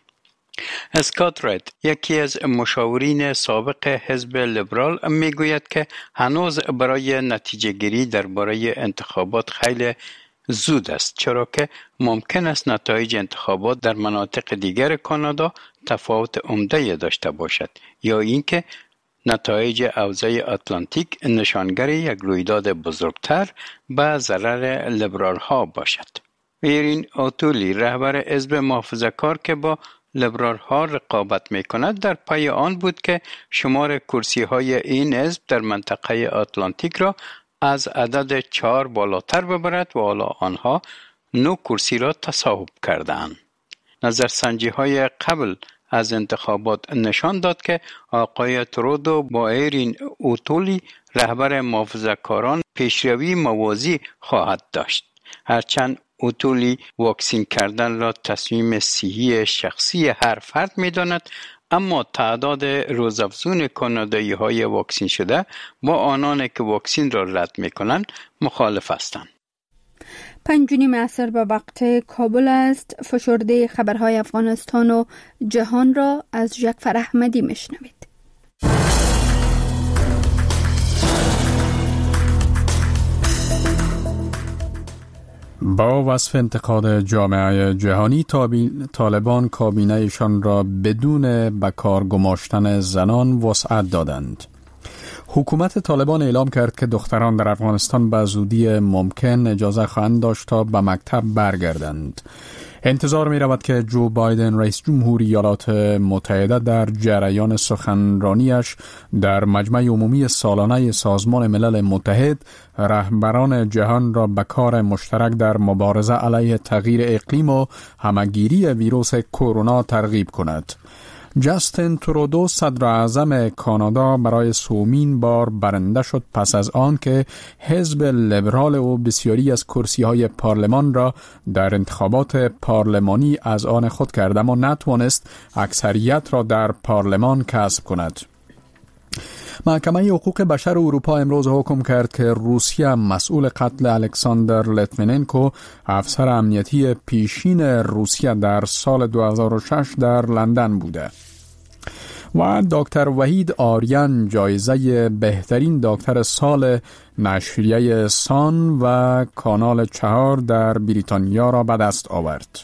اسکات رید، یکی از مشاورین سابق حزب لیبرال، میگوید که هنوز برای نتیجه گیری درباره انتخابات خیلی زود است، چرا که ممکن است نتایج انتخابات در مناطق دیگر کانادا تفاوت عمده داشته باشد یا اینکه نتایج حوزه اتلانتیک نشانگر یک رویداد بزرگتر به ضرر لیبرال ها باشد. ایرین اوتولی رهبر حزب محافظه‌کار که با لیبرال ها رقابت می کند در پای آن بود که شمار کرسی های این حزب در منطقه آتلانتیک را از عدد 4 بالاتر ببرد و حالا آنها 9 کرسی را تصاحب کردند. نظرسنجی های قبل از انتخابات نشان داد که آقای ترودو با ایرین اوتولی رهبر محافظه‌کاران پیشروی موازی خواهد داشت. هرچند اوتولی واکسین کردن را تصمیم صحی شخصی هر فرد می داند، اما تعداد روزافزون کانادایی های واکسین شده با آنان که واکسین را رد می کنند مخالف هستند. 5:30 عصر به وقت کابل است. فشرده خبرهای افغانستان و جهان را از جعفر احمدی میشنوید. با وصف انتقاد جامعه جهانی طالبان کابینه‌شان را بدون به کار گماشتن زنان وسعت دادند. حکومت طالبان اعلام کرد که دختران در افغانستان به زودی ممکن اجازه خواهند داشت تا به مکتب برگردند. انتظار می رود که جو بایدن رئیس جمهور ایالات متحده در جریان سخنرانیش در مجمع عمومی سالانه سازمان ملل متحد رهبران جهان را به کار مشترک در مبارزه علیه تغییر اقلیم و همگیری ویروس کرونا ترغیب کند. جاستین ترودو صدر اعظم کانادا برای سومین بار برنده شد پس از آن که حزب لیبرال او بسیاری از کرسی‌های پارلمان را در انتخابات پارلمانی از آن خود کرد اما نتوانست اکثریت را در پارلمان کسب کند. محکمه حقوق بشر اروپا امروز حکم کرد که روسیه مسئول قتل الکساندر لیتویننکو افسر امنیتی پیشین روسیه در سال 2006 در لندن بوده. و دکتر وحید آریان جایزه بهترین دکتر سال نشریه سان و کانال 4 در بریتانیا را به دست آورد.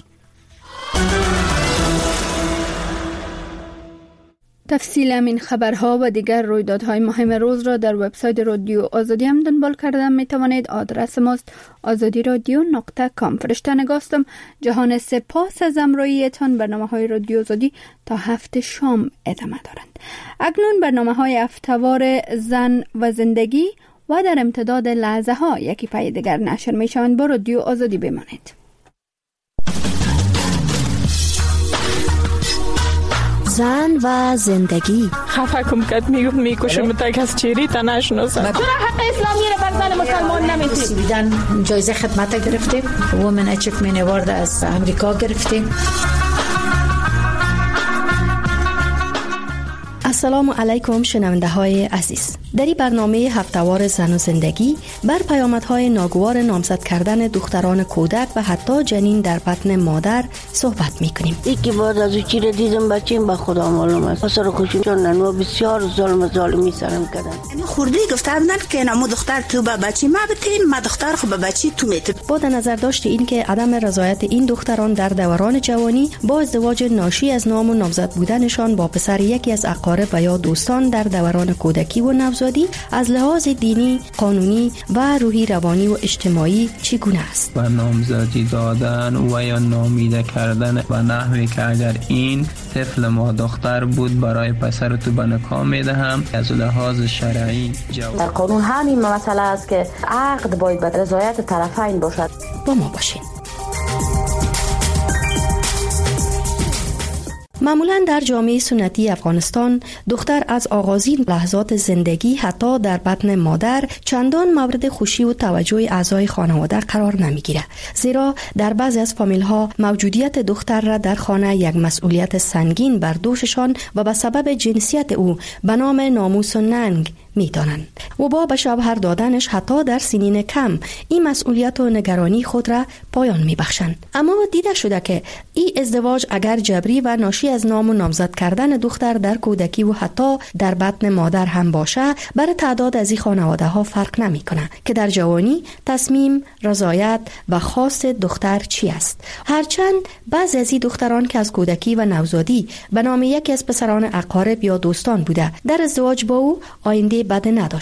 تفصیل این خبرها و دیگر رویدادهای مهم روز را در وبسایت رادیو آزادی هم دنبال کردن می توانید. آدرس ماست azadiradyo.com. فرشته نگاستم. جهان سپاس از همراهیتان. برنامه‌های رادیو آزادی تا 7 شام ادامه دارند. اکنون برنامه‌های هفته‌وار زن و زندگی و در امتداد لحظه ها یکی پای دیگر نشر می شوند. با رادیو آزادی بمانید. زن و زندگی. خفه کم کد میکشم تا کس چیری تا نشناسم. چرا حق اسلامی را بر زن مسلمان نمیدید؟ بیدن جایزه خدمت گرفتیم. وومن اچیومنت اوارد از امریکا گرفتیم. السلام علیکم شنونده های عزیز. در این برنامه هفتهوار زن و زندگی بر پیامدهای ناگوار نامزد کردن دختران کودک و حتی جنین در بطن مادر صحبت میکنیم. یکی بعد از او چیره دیدم بچیم به خدا معلوم است. سر خوشیم چون ننو بسیار ظالمی سرم کردن. یعنی خورده گفته بودن که نمو دختر تو به بچی ما بتین، ما دختر خو به بچی تو میتین. با در نظر داشت این که عدم رضایت این دختران در دوران جوانی با ازدواج ناشی از نام و نامزد بودنشان با پسر یکی از اقارب و یا دوستان در دوران کودکی و نوزادی از لحاظ دینی، قانونی و روحی روانی و اجتماعی چگونه است؟ و نامزدی دادن و یا نامیده کردن و نحوی که اگر این طفل ما دختر بود برای پسر تو به نکاح میدهم از لحاظ شرعی در قانون همین مسئله است که عقد باید به رضایت طرفین باشد. با ما باشین. معمولاً در جامعه سنتی افغانستان دختر از آغازین لحظات زندگی حتی در بطن مادر چندان مورد خوشی و توجه اعضای خانواده قرار نمیگیره، زیرا در بعضی از فامیل‌ها موجودیت دختر را در خانه یک مسئولیت سنگین بر دوششان و به سبب جنسیت او به نام ناموس و ننگ میدانند و با به شوهر دادنش حتی در سنین کم این مسئولیت و نگرانی خود را پایان میبخشند. اما دیده شده که این ازدواج اگر جبری و ناشی از نام و نامزد کردن دختر در کودکی و حتی در بطن مادر هم باشه، بر تعداد از این خانواده ها فرق نمیکنه که در جوانی تصمیم، رضایت و خواست دختر چی است. هرچند بعضی از این دختران که از کودکی و نوزادی به نام یکی از پسران اقارب یا دوستان بوده در ازدواج با او آینده بد نداشته،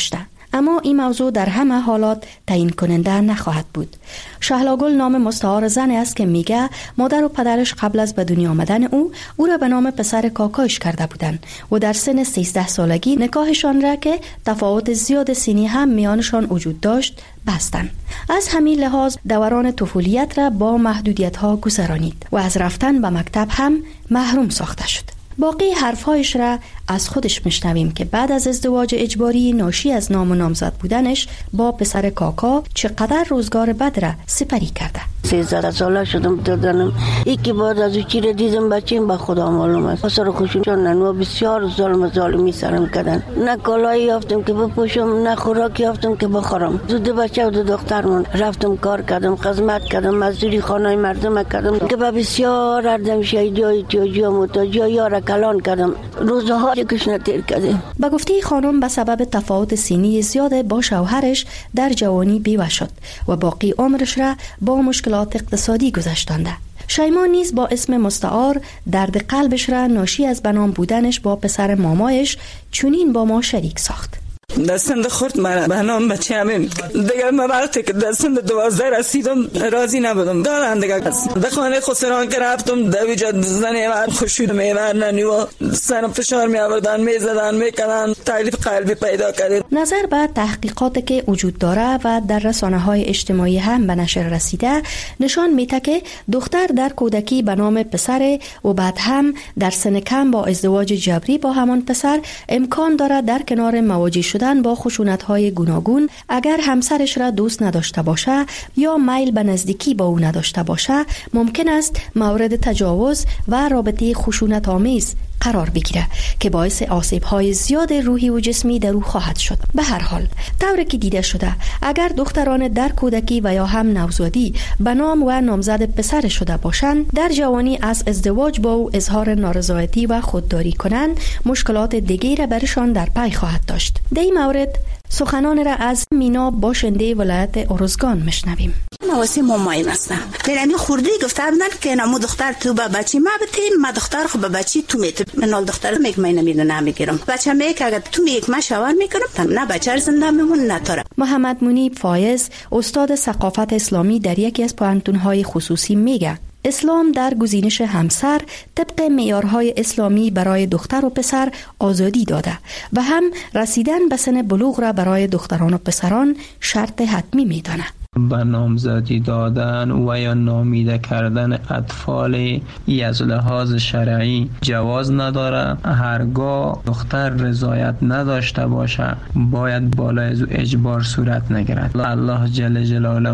اما این موضوع در همه حالات تعیین کننده نخواهد بود. شهلاگل نام مستعار زن است که میگه مادر و پدرش قبل از به دنیا آمدن او را به نام پسر کاکایش کرده بودند و در سن 13 سالگی نکاحشان را که تفاوت زیاد سنی هم میانشان وجود داشت بستند. از همین لحاظ دوران طفولیت را با محدودیت ها گذرانید و از رفتن به مکتب هم محروم ساخته شد. باقی حرفهایش را از خودش میشنویم که بعد از ازدواج اجباری ناشی از نام و نامزد بودنش با پسر کاکا چقدر روزگار بد را سپری کرده. 13 ساله شدم دادنم یکی بعد از چی را دیدم بچیم به خدا معلوم است. پسر خوشم چون ننو بسیار ظالمی سرم کردن. نه کالایی یافتم که بپوشم نه خوراکی یافتم که بخورم. دو بچه و دو دخترم رفتم کار کردم، خدمت کردم، مزدوری خانه مردم کردم که بسیار اردم شهیدی احتیاجی و محتاجی یارا کلان کردم. روزها کشنه تیر کردم. به گفته خانم به سبب تفاوت سنی زیاد با شوهرش در جوانی بیوه شد و باقی عمرش را با مشکلات اقتصادی گذشتانده. شیما نیز با اسم مستعار درد قلبش را ناشی از بنام بودنش با پسر مامایش چنین با ما شریک ساخت. دستند خورد من به نام بچه همین دیگر من وقتی که دستند 12 رسیدم راضی نبودم دارن دیگر در خانه خسران که رفتم در ویجاد زنی من خوشید میورننی و سرم فشار می آوردن میزدن میکنن تکلیف قلبی پیدا کردیم. نظر به تحقیقاتی که وجود داره و در رسانه های اجتماعی هم به نشر رسیده نشان میده که دختر در کودکی به نام پسر و بعد هم در سن کم با ازدواج جبری با همان پسر امکان داره در کنار مواجه شدن با خشونت‌های گوناگون اگر همسرش را دوست نداشته باشه یا میل به نزدیکی با او نداشته باشه ممکن است مورد تجاوز و رابطه خشونت‌آمیز قرار بگیره که باعث آسیب‌های زیاد روحی و جسمی در او خواهد شد. به هر حال طوری که دیده شده اگر دختران در کودکی و یا هم نوزادی به نام و نامزد پسر شده باشند در جوانی از ازدواج با او اظهار نارضایتی و خودداری کنند مشکلات دیگری را برشان در پی خواهد داشت. در این مورد سخنان را از مینا باشنده ولایت ارزگان میشنویم. مواسم مامان هستم. درمی خوردی گفته بودن که نمو دختر تو با بچی ما بتیم ما دختر خو با بچی تو میت منال دختر میگم من نمیدونم میگیرم بچه میگه اگه تو میگه ما شوار میکنم نه بچه زنده میمون نه تاره. محمد منیب فایز استاد ثقافت اسلامی در یکی از پوهنتون‌های خصوصی میگه اسلام در گزینش همسر طبق معیارهای اسلامی برای دختر و پسر آزادی داده و هم رسیدن به سن بلوغ را برای دختران و پسران شرط حتمی میدانه. به نامزدی دادن و یا نامیده کردن اطفال از لحاظ شرعی جواز نداره. هرگاه دختر رضایت نداشته باشه باید بالای از اجبار صورت نگیرد. الله جل جلاله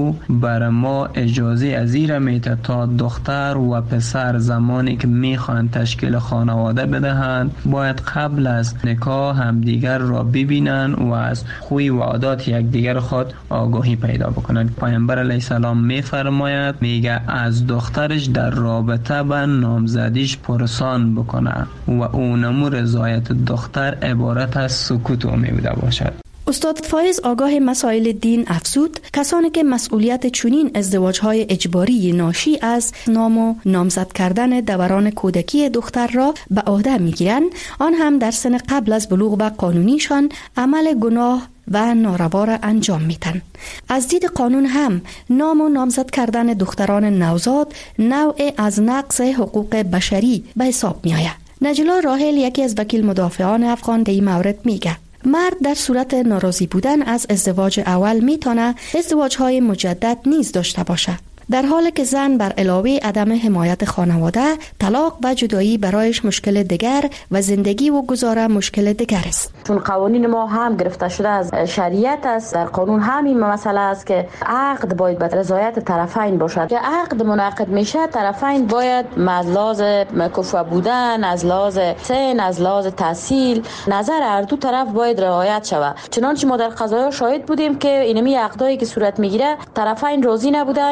بر ما اجازه از این میده تا دختر و پسر زمانی که میخوان تشکیل خانواده بدهند باید قبل از نکاح همدیگر را ببینن و از خوی و عادات یکدیگر خود آگاهی پیدا بکنند. پیامبر علیه السلام میفرماید میگه از دخترش در رابطه با نامزدیش پرسان بکنه و اونمو رضایت دختر عبارت از سکوت و میبوده باشد. استاد فایز آگاه مسائل دین افزود کسانی که مسئولیت چنین ازدواج‌های اجباری ناشی از نام و نامزد کردن دوران کودکی دختر را به عهده میگیرند آن هم در سن قبل از بلوغ و قانونیشان عمل گناه و ناروا را انجام میدن. از دید قانون هم نام و نامزد کردن دختران نوزاد نوع از نقض حقوق بشری به حساب می آید. نجلا راحل یکی از وکیل مدافعان افغان در این مورد میگه مرد در صورت ناراضی بودن از ازدواج اول میتونه ازدواج‌های مجدد نیز داشته باشه در حالی که زن بر علاوه عدم حمایت خانواده طلاق و جدایی برایش مشکل دیگر و زندگی و گذاره مشکل دیگر است. چون قوانین ما هم گرفته شده از شریعت است در قانون همین مسئله است که عقد باید به رضایت طرفین باشد. که عقد منعقد میشه طرفین باید از لحاظ کفو بودن از لحاظ سن از لحاظ تحصیل نظر هر دو طرف باید رعایت شود. چنانچه ما در قضایا شاهد بودیم که اینمی عقدایی که صورت میگیره طرفین راضی نبودن یا در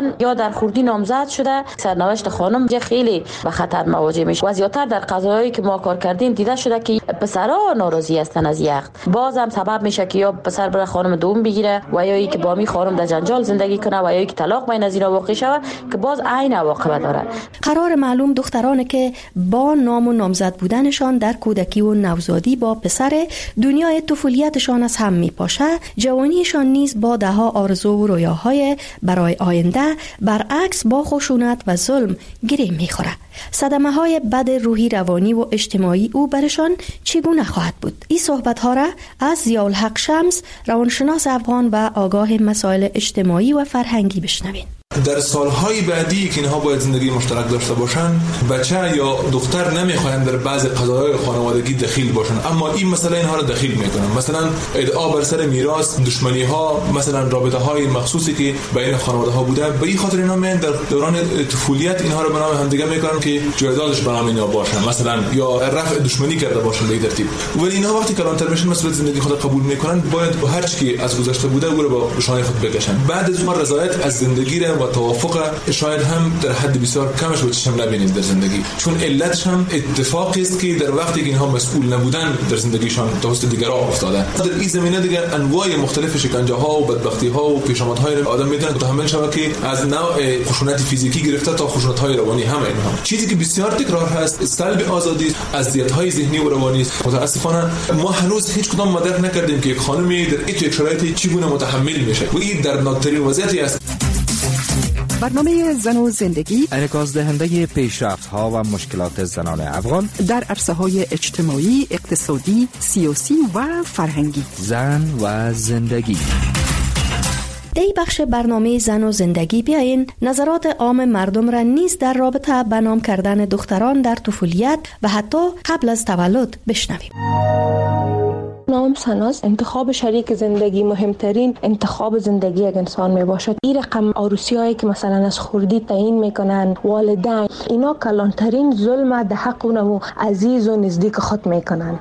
در خردی نامزد شده، سرنوشت خانم خیلی به خطر مواجه میشه و زیاتر در قضایایی که ما کار کردیم دیده شده که پسرها ناراضی هستن از یخت. باز هم سبب میشه که یا پسر بره خانم دوم بگیره و یا اینکه با می خانم در جنجال زندگی کنه و یا اینکه طلاق بین از اینا واقع شود که باز عین عواقب داره. قرار معلوم دختران که با نام و نامزد بودنشان در کودکی و نوزادی با پسر دنیای طفولیتشان از هم میپاشه، جوانیشان نیز با دهها آرزو و رویاهای برای آینده برعکس با خشونت و ظلم گره میخوره. صدمه های بد روحی، روانی و اجتماعی او برشان چگونه خواهد بود؟ این صحبت ها را از ضیاءالحق شمس، روانشناس افغان و آگاه مسائل اجتماعی و فرهنگی بشنوین. در سالهای بعدی که اینها باید زندگی مشترک داشته باشن، بچه یا دختر نمیخواین در بعض قضایای خانوادگی دخیل باشن، اما این مسئله اینها را دخیل میکنن. مثلا ادعا بر سر میراث، دشمنی ها، مثلا رابطه های مخصوصی که بین خانواده ها بوده، به این خاطر اینا در دوران طفولیت اینها را به نام همدیگه میکنن که جایدادش به نام اینا باشن، مثلا یا رفع دشمنی کرده باشن به ترتیب. ولی اینها وقتی کلانتر بشن مسئولیت زندگی خود قبول میکنن، باید با هر چیزی از گذشته بوده او را با شانه خود بکشن. بعد از اون رضایت از زندگی و توافق شاید هم در حد بسیار کمش رو چشم نبینید در زندگی، چون علتش هم اتفاقی است که در وقتی که اینها مسئول نبودن در زندگیشان توسط دیگران افتاده. در این زمینه دیگه انواع مختلف شکنجه ها و بدبختی ها و پیشامدهای آدم میتونه متحمل شود که از نوع خشونت فیزیکی گرفته تا خشونت های روانی هم اینها. چیزی که بسیار تکرار هست سلب آزادی، اذیت های ذهنی و روانی است. متاسفانه ما هنوز هیچ کدام ما درک نکردیم که یک خانمی در این شرایط چگونه متحمل میشه و این در ناکترین وضعیتی است. برنامه زن و زندگی انعکاس دهنده پیشرفت ها و مشکلات زنان افغان در عرصه های اجتماعی، اقتصادی، سیاسی و فرهنگی. زن و زندگی. دی بخش برنامه زن و زندگی بیاین نظرات عام مردم را نیز در رابطه با نام کردن دختران در طفولیت و حتی قبل از تولد بشنویم. نام سناس انتخاب شریک زندگی مهمترین انتخاب زندگی یک انسان می باشد. این رقم عروسی هایی که مثلا از خردی تعیین میکنن والدین، اینا کلانترین ظلم در حق اونمو عزیز و نزدیک خود میکنن.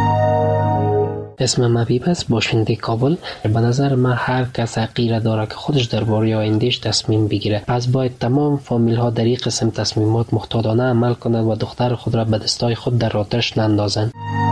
اسمم حبیب است، باشنده کابل. به نظر من هر کس حقیره داره که خودش درباره آیندهش تصمیم بگیره. پس باید تمام فامیل ها در این قسم تصمیمات محتاطانه عمل کنند و دختر خود را به دستای خود در آتش نندازند.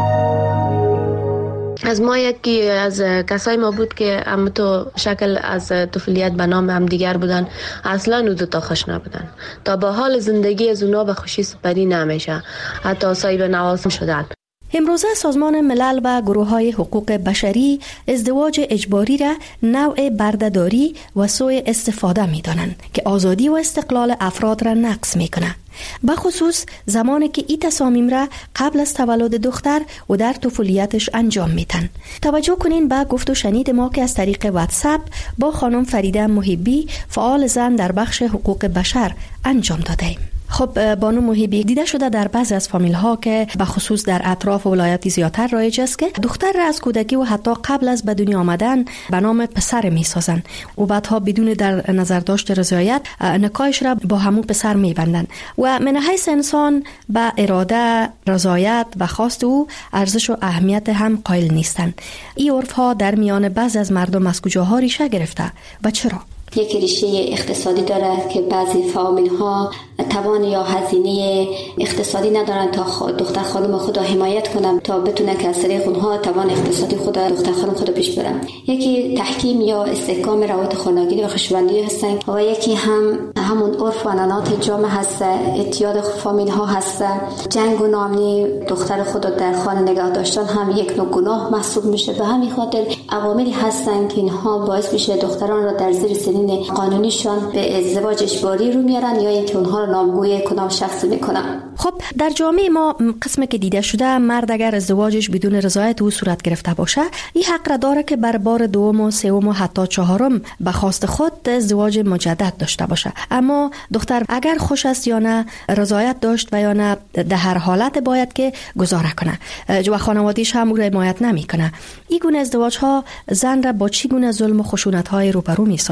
از ما یکی از کسای ما بود که هم تو شکل از طفولیت به نام هم دیگر بودن، اصلا او دو تا خوش نبودن. تا با حال زندگی از اونا به خوشی سپری نمیشه، حتی صاحب نواز شدن. امروزه سازمان ملل و گروه‌های حقوق بشری ازدواج اجباری را نوع بردهداری و سوء استفاده می‌دانند که آزادی و استقلال افراد را نقض می‌کند. بخصوص زمانی که این تصامیم را قبل از تولد دختر و در طفولیتش انجام میتن. توجه کنین به گفت و شنید ما که از طریق واتساپ با خانم فریده محبی، فعال زن در بخش حقوق بشر، انجام دادیم. خب بانو محبی، دیده شده در بعضی از فامیل ها که به خصوص در اطراف ولایتی زیادتر رایج است که دختر را از کودکی و حتی قبل از به دنیا آمدن به نام پسر می سازن و بعدها بدون در نظر داشت رضایت نکاحش را با همون پسر می بندن و من حیث انسان به اراده، رضایت و خواست او ارزش و اهمیت هم قائل نیستند. این عرف ها در میان بعضی از مردم از کجاها ریشه گرفته و چرا؟ یک ریشه اقتصادی داره که بعضی فامیل ها توان یا هزینه اقتصادی ندارن تا دختر خانم خود را حمایت کنن تا بتونه که از طریق اونها توان اقتصادی خود دختر خانم خود پیش برن. یکی تحکیم یا استحکام روابط خانگی و خوشبندی هستن و یکی همون عرف و عنعنات جامعه هست، اعتیاد فامیل ها هست. جنگ و ناامنی دختر خود در خانه نگاه داشتن هم یک نوع گناه محسوب میشه. به همین خاطر عواملی هستن که اینها باعث میشه دختران را در زیر سنین قانونیشان به ازدواج اجباری رو میارن یا اینکه اونها رو نامگوی کدام شخصی میکنن. خب در جامعه ما قسمی که دیده شده، مرد اگر ازدواجش بدون رضایت او صورت گرفته باشه، این حق را داره که بر بار دوم و سوم و حتی چهارم به خواست خود ازدواج مجدد داشته باشه. اما دختر اگر خوش است یا نه، رضایت داشت و یا نه، در هر حالت باید که گذاره کنه و خانواده‌اش هم او را حمایت نمیکنه. این گونه ازدواج ها زن را با چی گونه ظلم و خشونت های روبرو میسازه؟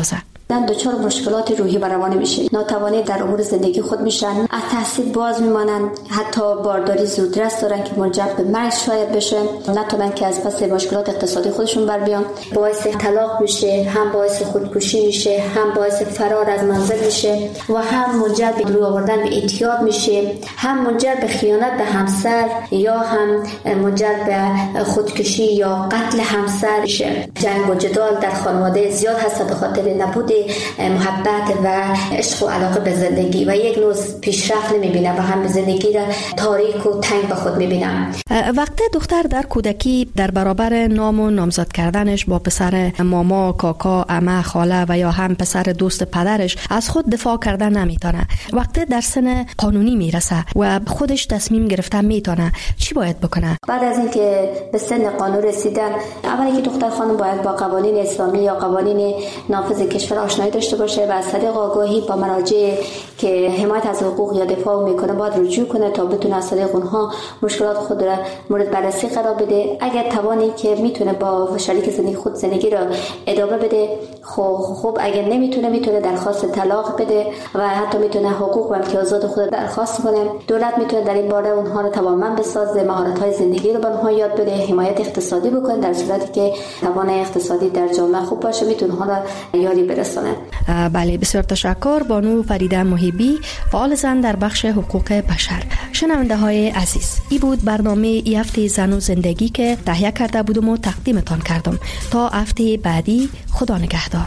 دچار مشکلات روحی و روانی میشه، ناتوانی در امور زندگی خود میشن، از تحصیل باز میمانند، حتی بارداری زودرس دارن که منجر به مرگ شاید بشه، نتونن که از پس مشکلات اقتصادی خودشون بر بیان، باعث طلاق میشه، هم باعث خودکشی میشه، هم باعث فرار از منزل میشه و هم منجر به روی آوردن به اعتیاد میشه، هم منجر به خیانت به همسر یا هم منجر به خودکشی یا قتل همسر میشه. جنگ و جدال در خانواده زیاد هست به خاطر نبود محبت و عشق و علاقه به زندگی و یک نوع پیشرفت نمیبینم و هم زندگی را تاریک و تنگ به خود میبینم. وقتی دختر در کودکی در برابر نام و نامزد کردنش با پسر ماما، کاکا، عمه، خاله و یا هم پسر دوست پدرش از خود دفاع کردن نمیتونه، وقتی در سن قانونی میرسه و خودش تصمیم گرفتن میتونه، چی باید بکنه؟ بعد از اینکه به سن قانون رسیدن، اولی که دختر خانم باید با قوانین اسلامی یا قوانین نافذ کشور آشنایی داشته باشه و از طریق آگاهی با مراجع که حمایت از حقوق یا دفاع میکنه باید رجوع کنه تا بتونه از طریق اونها مشکلات خود را مورد بررسی قرار بده. اگر توانی که میتونه با شریک زندگی خود زندگی را ادامه بده خوب، اگر نمیتونه درخواست طلاق بده و حتی میتونه حقوق و امتیازات خود درخواست کنه. دولت میتونه در این باره اونها رو توانمند بسازه، مهارت‌های زندگی رو به اونها یاد بده، حمایت اقتصادی بکنه، در صورتی که توان اقتصادی در جامعه خوب باشه میتونه اونها رو یاری برسونه. بله، بسیار تشکر. بانو فریده محبی، فعال زن در بخش حقوق بشر. شنونده های عزیز، این بود برنامه ای هفته زن و زندگی که تهیه کرده بودم و تقدیمتان کردم. تا هفته بعدی، خدا نگهدار.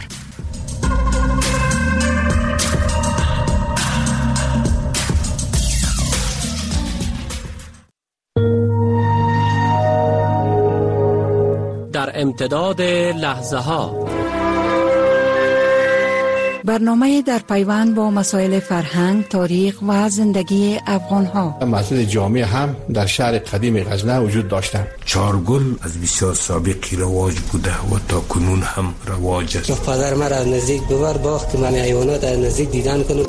در امتداد لحظه ها، برنامه در پیوند با مسائل فرهنگ، تاریخ و زندگی افغان ها. مسجد جامع هم در شهر قدیم غزنه وجود داشتند. چارگل از بسیار سابقی رواج بوده و تا کنون هم رواج است. پدر من از نزدیک ببر باخت من حیوانات از نزدیک دیدن کنم.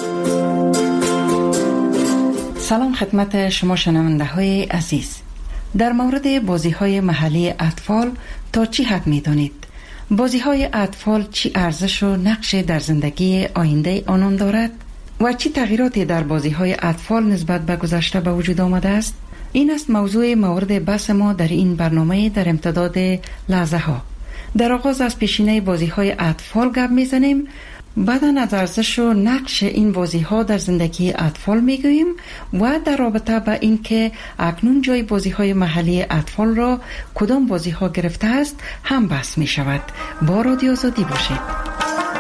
سلام خدمت شما شنونده های عزیز. در مورد بازی های محلی اطفال تا چی حد می دانید؟ بازی های اطفال چی ارزش و نقش در زندگی آینده آنان دارد؟ و چی تغییراتی در بازی های اطفال نسبت به گذشته به وجود آمده است؟ این است موضوع مورد بحث ما در این برنامه در امتداد لحظه ها. در آغاز از پیشینه بازی های اطفال گپ میزنیم، بعداً از ارزش و نقش این بازی ها در زندگی اطفال میگوییم و در رابطه با این که اکنون جای بازی های محلی اطفال را کدام بازی ها گرفته است هم بحث می شود. با رادیو آزادی باشید.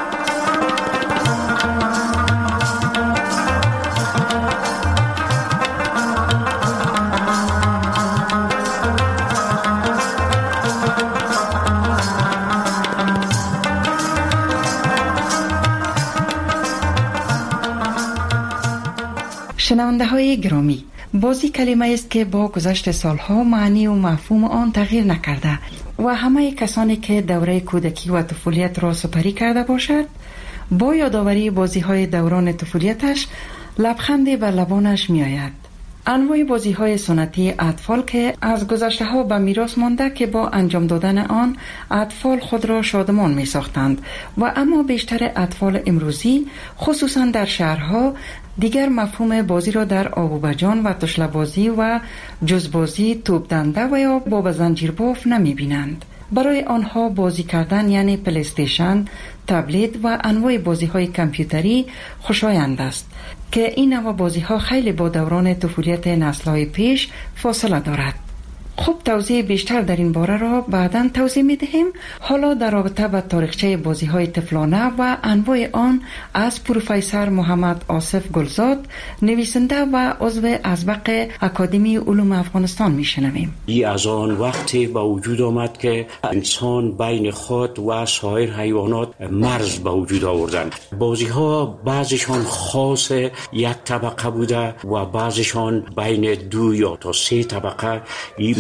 شنونده های گرامی، بازی کلمه است که با گذشت سالها معنی و مفهوم آن تغییر نکرده و همه کسانی که دوره کودکی و طفولیت را سپری کرده باشد با یادآوری بازی های دوران طفولیتش لبخندی بر لبانش می آید. انواع بازی های سنتی اطفال که از گذشته ها به میراث مانده که با انجام دادن آن اطفال خود را شادمان می ساختند و اما بیشتر اطفال امروزی خصوصا در شهرها دیگر مفهوم بازی را در آبوبجان و تشله بازی و جزبازی، توپ دنده و یا باب زنجیر باف نمی بینند. برای آنها بازی کردن یعنی پلی استیشن، تبلت و انواع بازی های کامپیوتری خوشایند است که این نوع بازی ها خیلی با دوران طفولیت نسل های پیش فاصله دارد. خب توضیح بیشتر در این باره را بعداً توضیح می دهیم. حالا در رابطه با تاریخچه بازی های طفلانه و انواع آن از پروفسور محمد آصف گلزاد، نویسنده و عضو ازبق اکادمی علوم افغانستان می شنویم. این از آن وقتی به وجود آمد که انسان بین خود و سایر حیوانات مرز به وجود آوردند. بازی ها بعضشان خاص یک طبقه بوده و بعضشان بین 2 یا تا 3 طبقه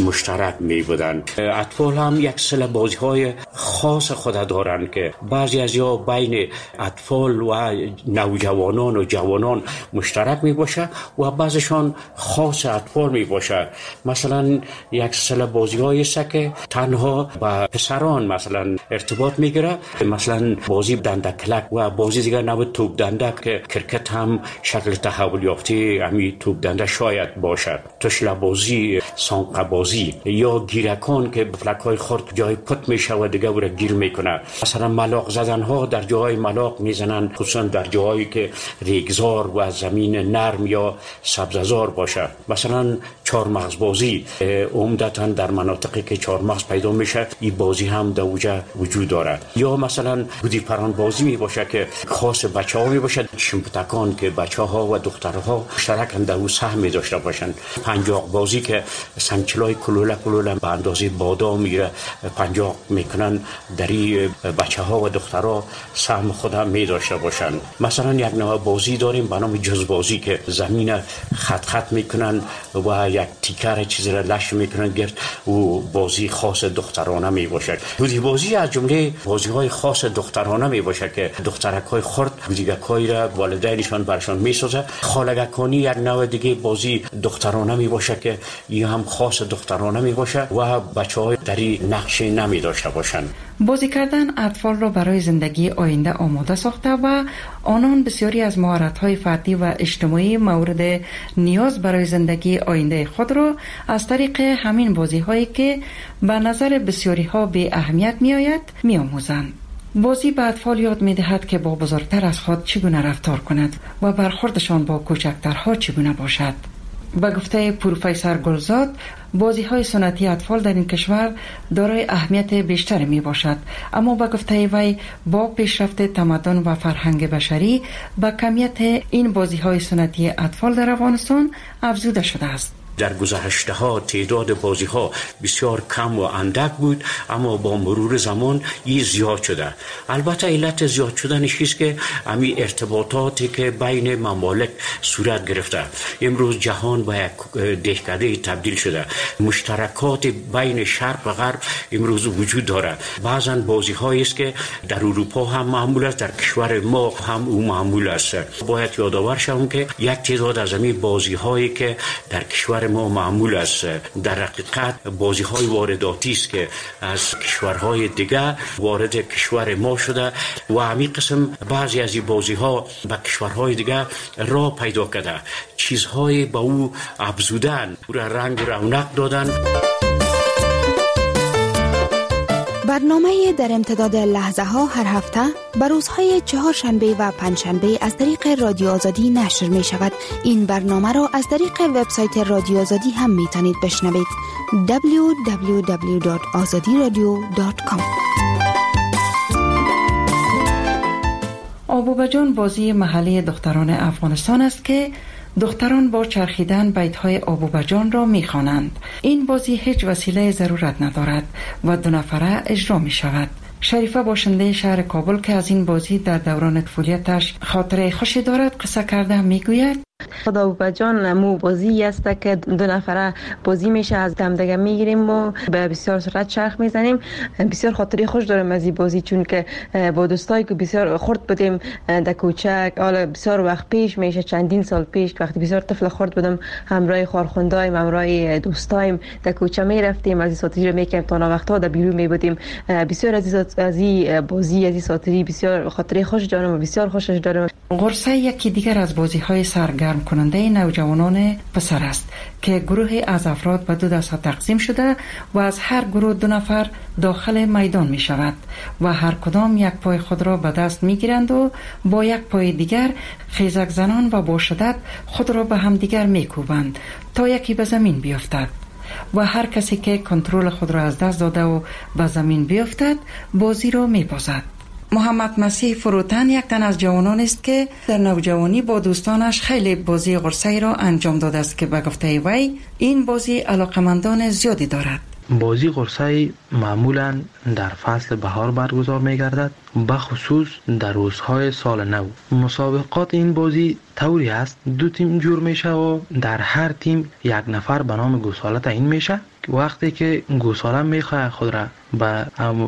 مشترک می بودند. اطفال هم یک سلسله بازی های خاص خود دارند که بعضی از یا بین اطفال و نوجوانان و جوانان مشترک می باشه و بعضشان خاص اطفال می باشه. مثلا یک سلسله بازی های است که تنها با پسران مثلا ارتباط میگیره، مثلا بازی دندکلک و بازی دیگر نوع توپ دندک که کرکت هم شکل تحول یافته همین توپ دنده شاید باشد. تشله بازی، سانقه بازی یا گیرکان که فلکای خرد جای پت میشه و دیگه او را گیر میکنه. مثلا ملاق زدن ها در جای ملاق میزنن، خصوصا در جایی که ریگزار و زمین نرم یا سبززار باشه. مثلا چهارمغز بازی عمدتاً در مناطقی که چهارمغز پیدا میشه این بازی هم در اوجه وجود داره. یا مثلا گودی پران بازی می باشه که خاص بچه ها می باشه، شمپتکان که بچه ها و دخترها مشترکاً در او سهم می داشته باشند. پنجاق بازی که سنگچلای کلوله به اندازه بادام میره پنجاق میکنن، دری بچه ها و دخترها سهم خود هم می داشته باشند. مثلا یک نوع بازی داریم به نام جز بازی که زمین خط میکنن و یک تیکر چیزی را لش میکنن گرد و بازی خاص دخترانه می باشه. گودی بازی از جمله بازی های خاص دخترانه می باشه که دخترک های خرد گودیگکایی را والدینشان برشان می سازه. خالگکانی یک نوع دیگه بازی دخترانه می باشه که این هم خاص دخترانه می باشه و بچه های دری نقشی نمی داشته باشن. بازی کردن اطفال را برای زندگی آینده آماده ساخته و آنان بسیاری از مهارت‌های فردی و اجتماعی مورد نیاز برای زندگی آینده خود را از طریق همین بازی‌هایی که به نظر بسیاری‌ها بی اهمیت می‌آید می‌آموزند. بازی به اطفال یاد می‌دهد که با بزرگتر از خود چگونه رفتار کند و برخوردشان با کوچکترها چگونه باشد. به گفته پروفسور گلزاد، بازی‌های سنتی اطفال در این کشور دارای اهمیت بیشتری می باشد، اما به گفته وی با پیشرفت تمدن و فرهنگ بشری به کمیت این بازی‌های سنتی اطفال در افغانستان افزوده شده است. در گذشته ها تعداد بازی ها بسیار کم و اندک بود، اما با مرور زمان این زیاد شده. البته علت زیاد شدنش است که همین ارتباطاتی که بین ممالک صورت گرفته. امروز جهان به یک دهکده تبدیل شده. مشترکات بین شرق و غرب امروز وجود داره. بعضا بازی هایی است که در اروپا هم معمول است، در کشور ما هم او معمول است. باید یادآور شوم که یک تعداد از همین بازی هایی که در کشور ما معمول است در حقیقت بازی های وارداتی است که از کشورهای دیگر وارد کشور ما شده و همین قسم بعضی از این بازی ها به کشورهای دیگر راه پیدا کرده، چیزهای به او افزودن، او را رنگ و رونق دادن. برنامه در امتداد لحظه ها هر هفته بر روزهای چهارشنبه و پنجشنبه از طریق رادیو آزادی نشر می شود. این برنامه را از طریق وبسایت رادیو آزادی هم می توانید بشنوید. www.azadiradio.com. آبوبجان بازی محلی دختران افغانستان است که دختران با چرخیدن بیت‌های آبوبجان را می‌خوانند. این بازی هیچ وسیله ضرورت ندارد و دو نفره اجرا می‌شود. شریفه باشنده شهر کابل که از این بازی در دوران طفولیتش خاطره خوشی دارد قصه کرده میگوید: آبوبجان مو بازی است که دو نفره بازی میشه، از دمدگه میگیریم و به بسیار سرعت چرخ میزنیم. بسیار خاطره خوش دارم از این بازی، چون که با دوستایی که بسیار خرد بودیم در کوچک، حالا بسیار وقت پیش میشه، چندین سال پیش وقتی بسیار طفل خرد بودم، همراه خارخوندایم، همراه دوستایم در کوچه میرفتیم، از این ساتری رو میکردیم تا وقتا در بیرون میبودیم. بسیار از این بازی، از این ساتری بسیار خاطره خوش دارم و بسیار خوشش دارم. قرصه یکی دیگر از بازی‌های سرگرم کننده نوجوانان پسر است که گروهی از افراد به دو دسته تقسیم شده و از هر گروه دو نفر داخل میدان می شود و هر کدام یک پای خود را به دست می گیرند و با یک پای دیگر خیزک زنان و با شدت خود را به هم دیگر می کوبند تا یکی به زمین بیفتد و هر کسی که کنترل خود را از دست داده و به زمین بیفتد بازی را می بازد. محمد مسیح فروتن یک تن از جوانان است که در نوجوانی با دوستانش خیلی بازی قرصه را انجام داده است که به گفته وی این بازی علاقمندان زیادی دارد. بازی قرصه معمولا در فصل بهار برگزار می گردد، بخصوص در روزهای سال نو. مسابقات این بازی طوری است دو تیم جور میشه و در هر تیم یک نفر به نام گوساله تعیین میشه وقتی که گوساله میخواد خود را به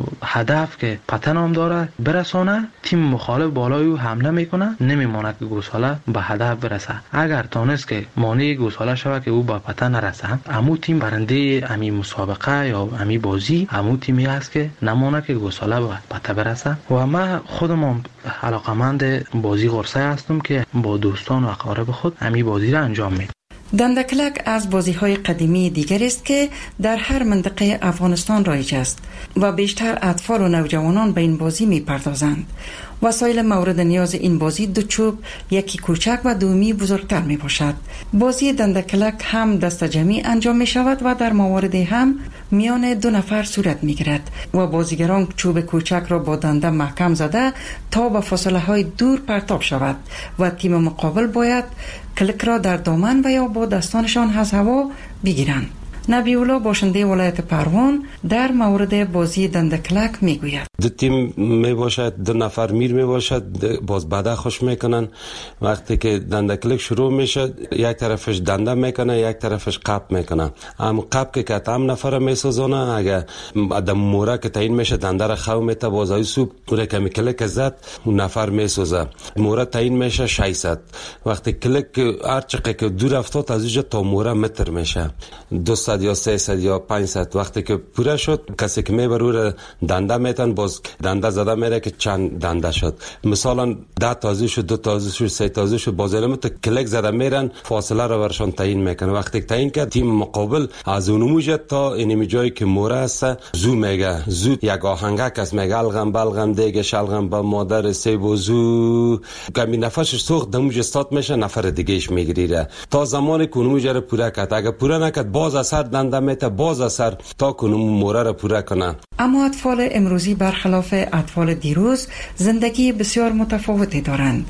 هدف که پته نام داره برسانه، تیم مخالف بالای او حمله میکنه، نمیمونه که گوساله به هدف برسه. اگر تونست که مانع گوساله شود که او به پته نرسه، همون تیم برنده امی مسابقه یا امی بازی همون تیمی است که نمونه که گوساله به پته برسه. و من خودم علاقمند بازی قرصه هستم که با دوستان و اقارب خود امی بازی را انجام میدم. دندکلک از بازی‌های قدیمی دیگر است که در هر منطقه افغانستان رایج است و بیشتر اطفال و نوجوانان به این بازی می‌پردازند. وسایل مورد نیاز این بازی دو چوب، یکی کوچک و دومی بزرگتر می باشد. بازی دندکلک هم دست جمعی انجام می شود و در موارد هم میان دو نفر صورت می گیرد و بازیگران چوب کوچک را با دنده محکم زده تا به فاصله های دور پرتاب شود و تیم مقابل باید کلک را در دامن و یا با دستانشان از هوا بگیرند. نبی‌الله باشنده ولایت پروان در مورد بازی دندکلک میگوید: دو تیم می باشد، دو نفر میر می باشد، باز بعدا خوش میکنن. وقتی که دندکلک شروع میشه، یک طرفش دنده میکنه، یک طرفش قب میکنه. هم قب که کتام نفر میسازونه، اگه آدم مورا که تعیین میشه دنده را خو میته، باز های سوب اون کمی کلک زد اون نفر میسازه. مورا تعیین میشه 600. وقتی کلک هر چقدر که دور افتاد از اینجا تا مورا متر میشه، 200 یا 300 یا 500. وقتی که پوره شد، کسی که میبره دنده میتن، باز دنده زده میره که چند دنده شد. مثلا 10 تازه شد، 2 تازه شد، 3 تازه شد، باز علمت کلک زده میرن، فاصله رو برشان تعیین میکنه. وقتی تعیین کرد، تیم مقابل از اونموجه تا اینمی جایی که موره است زو میگه، زو یک آهنگک است، میگه الغم بلغم دیگه شلغم با مادر سیب و زو. کمی نفرش سوخت دموج استاد میشه، نفر دیگهش میگیره تا زمانی که اونموجه رو پوره کرد. اگه پوره نکرد، باز اثر دنده میته، باز اثر تا کنم موره رو پوره کنه. اما اطفال امروزی برخلاف اطفال دیروز زندگی بسیار متفاوتی دارند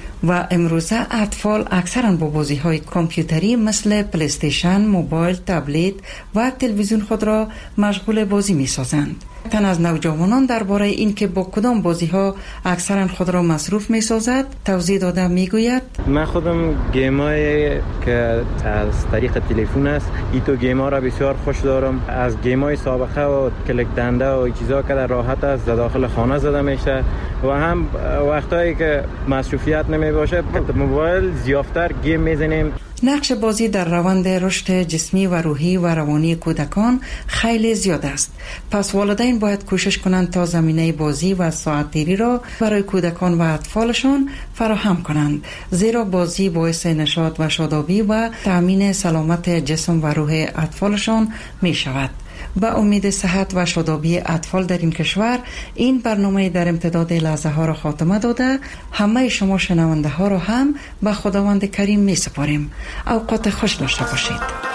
و امروزه اطفال اکثرا با بازی‌های کامپیوتری مثل پلی استیشن، موبایل، تبلت و تلویزیون خود را مشغول بازی می‌سازند. تن از نوجوانان درباره اینکه با کدام بازی‌ها اکثرا خود را مصروف می‌سازد توضیح داده می‌گوید: من خودم گیم‌های که از طریق تلفن است، ایتو گیم‌ها را بسیار خوش دارم. از گیم‌های سابقه و کلک دنده و چیزا که در راحت است در داخل خانه زده میشه و هم وقتایی که مصروفیت نمی‌باشه موبایل زیافتر گیم می‌زنیم. نقش بازی در روند رشد جسمی و روحی و روانی کودکان خیلی زیاد است. پس والدین باید کوشش کنند تا زمینه بازی و ساعت‌گیری را برای کودکان و اطفالشان فراهم کنند، زیرا بازی باعث نشاط و شادابی و تأمین سلامت جسم و روح اطفالشان می شود. با امید صحت و شادابی اطفال در این کشور، این برنامه در امتداد لحظه ها را خاتمه داده همه شما شنونده ها را هم به خداوند کریم می سپاریم. اوقات خوش داشته باشید.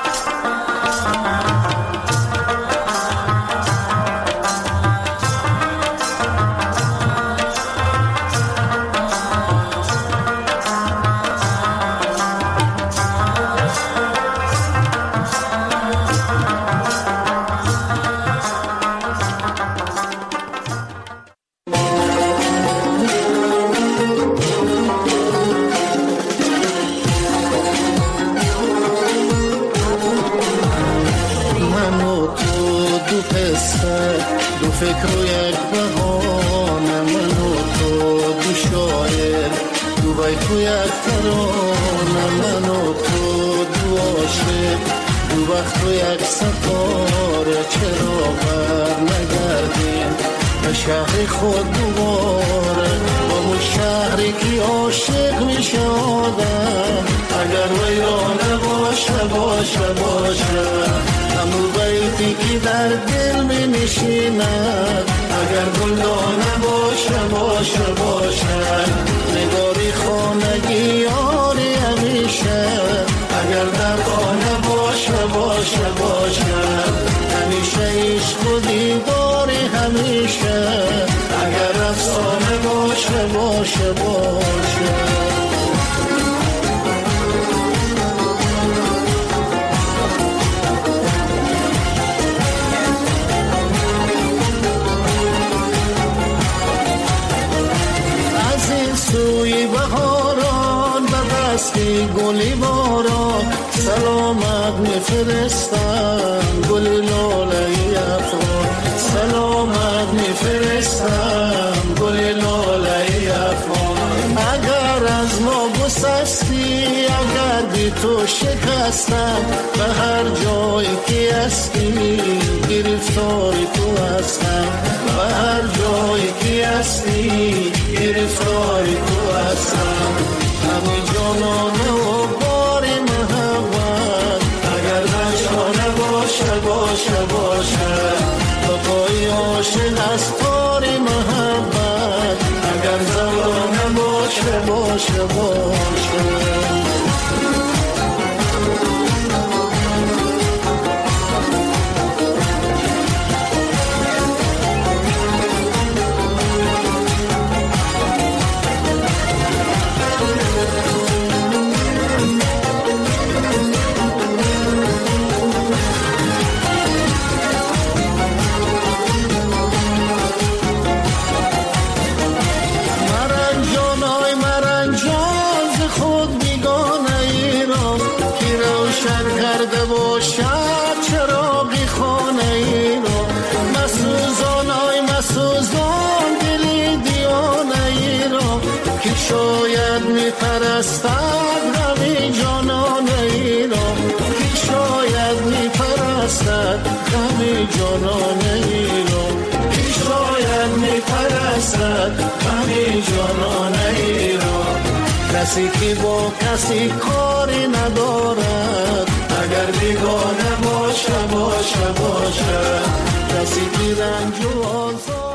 شهر خود دوباره با اون شهری که عاشق می شدم، اگر ویرانه باشه همون بیتی که در دل می نشیند، اگر گلدانه باشه نگاری خانگی یاری همیشه، اگر در خانه باشه همیشه عشق و دیداری همیشه، اگر افسانه باشه از این سوی بهاران به دستی گلی باران سلامت میفرستم، گلی تو شکستم به هر جایی که هستی گرفتار تو هستم به هر جایی که هستی گرفتار تو هستم همه جانانه و بار محبت اگر نشانه باشه باشه باشه بقای عاشق از تار محبت اگر زمانه باشه باشه باشه شاید می پرستد غم جانانه ای را که شاید می پرستد غم جانانه ای را که شاید می پرستد غم جانانه ای را کسی که با کسی کاری ندارد اگر بیگانه باشه باشه باشه کسی که رنج و آزار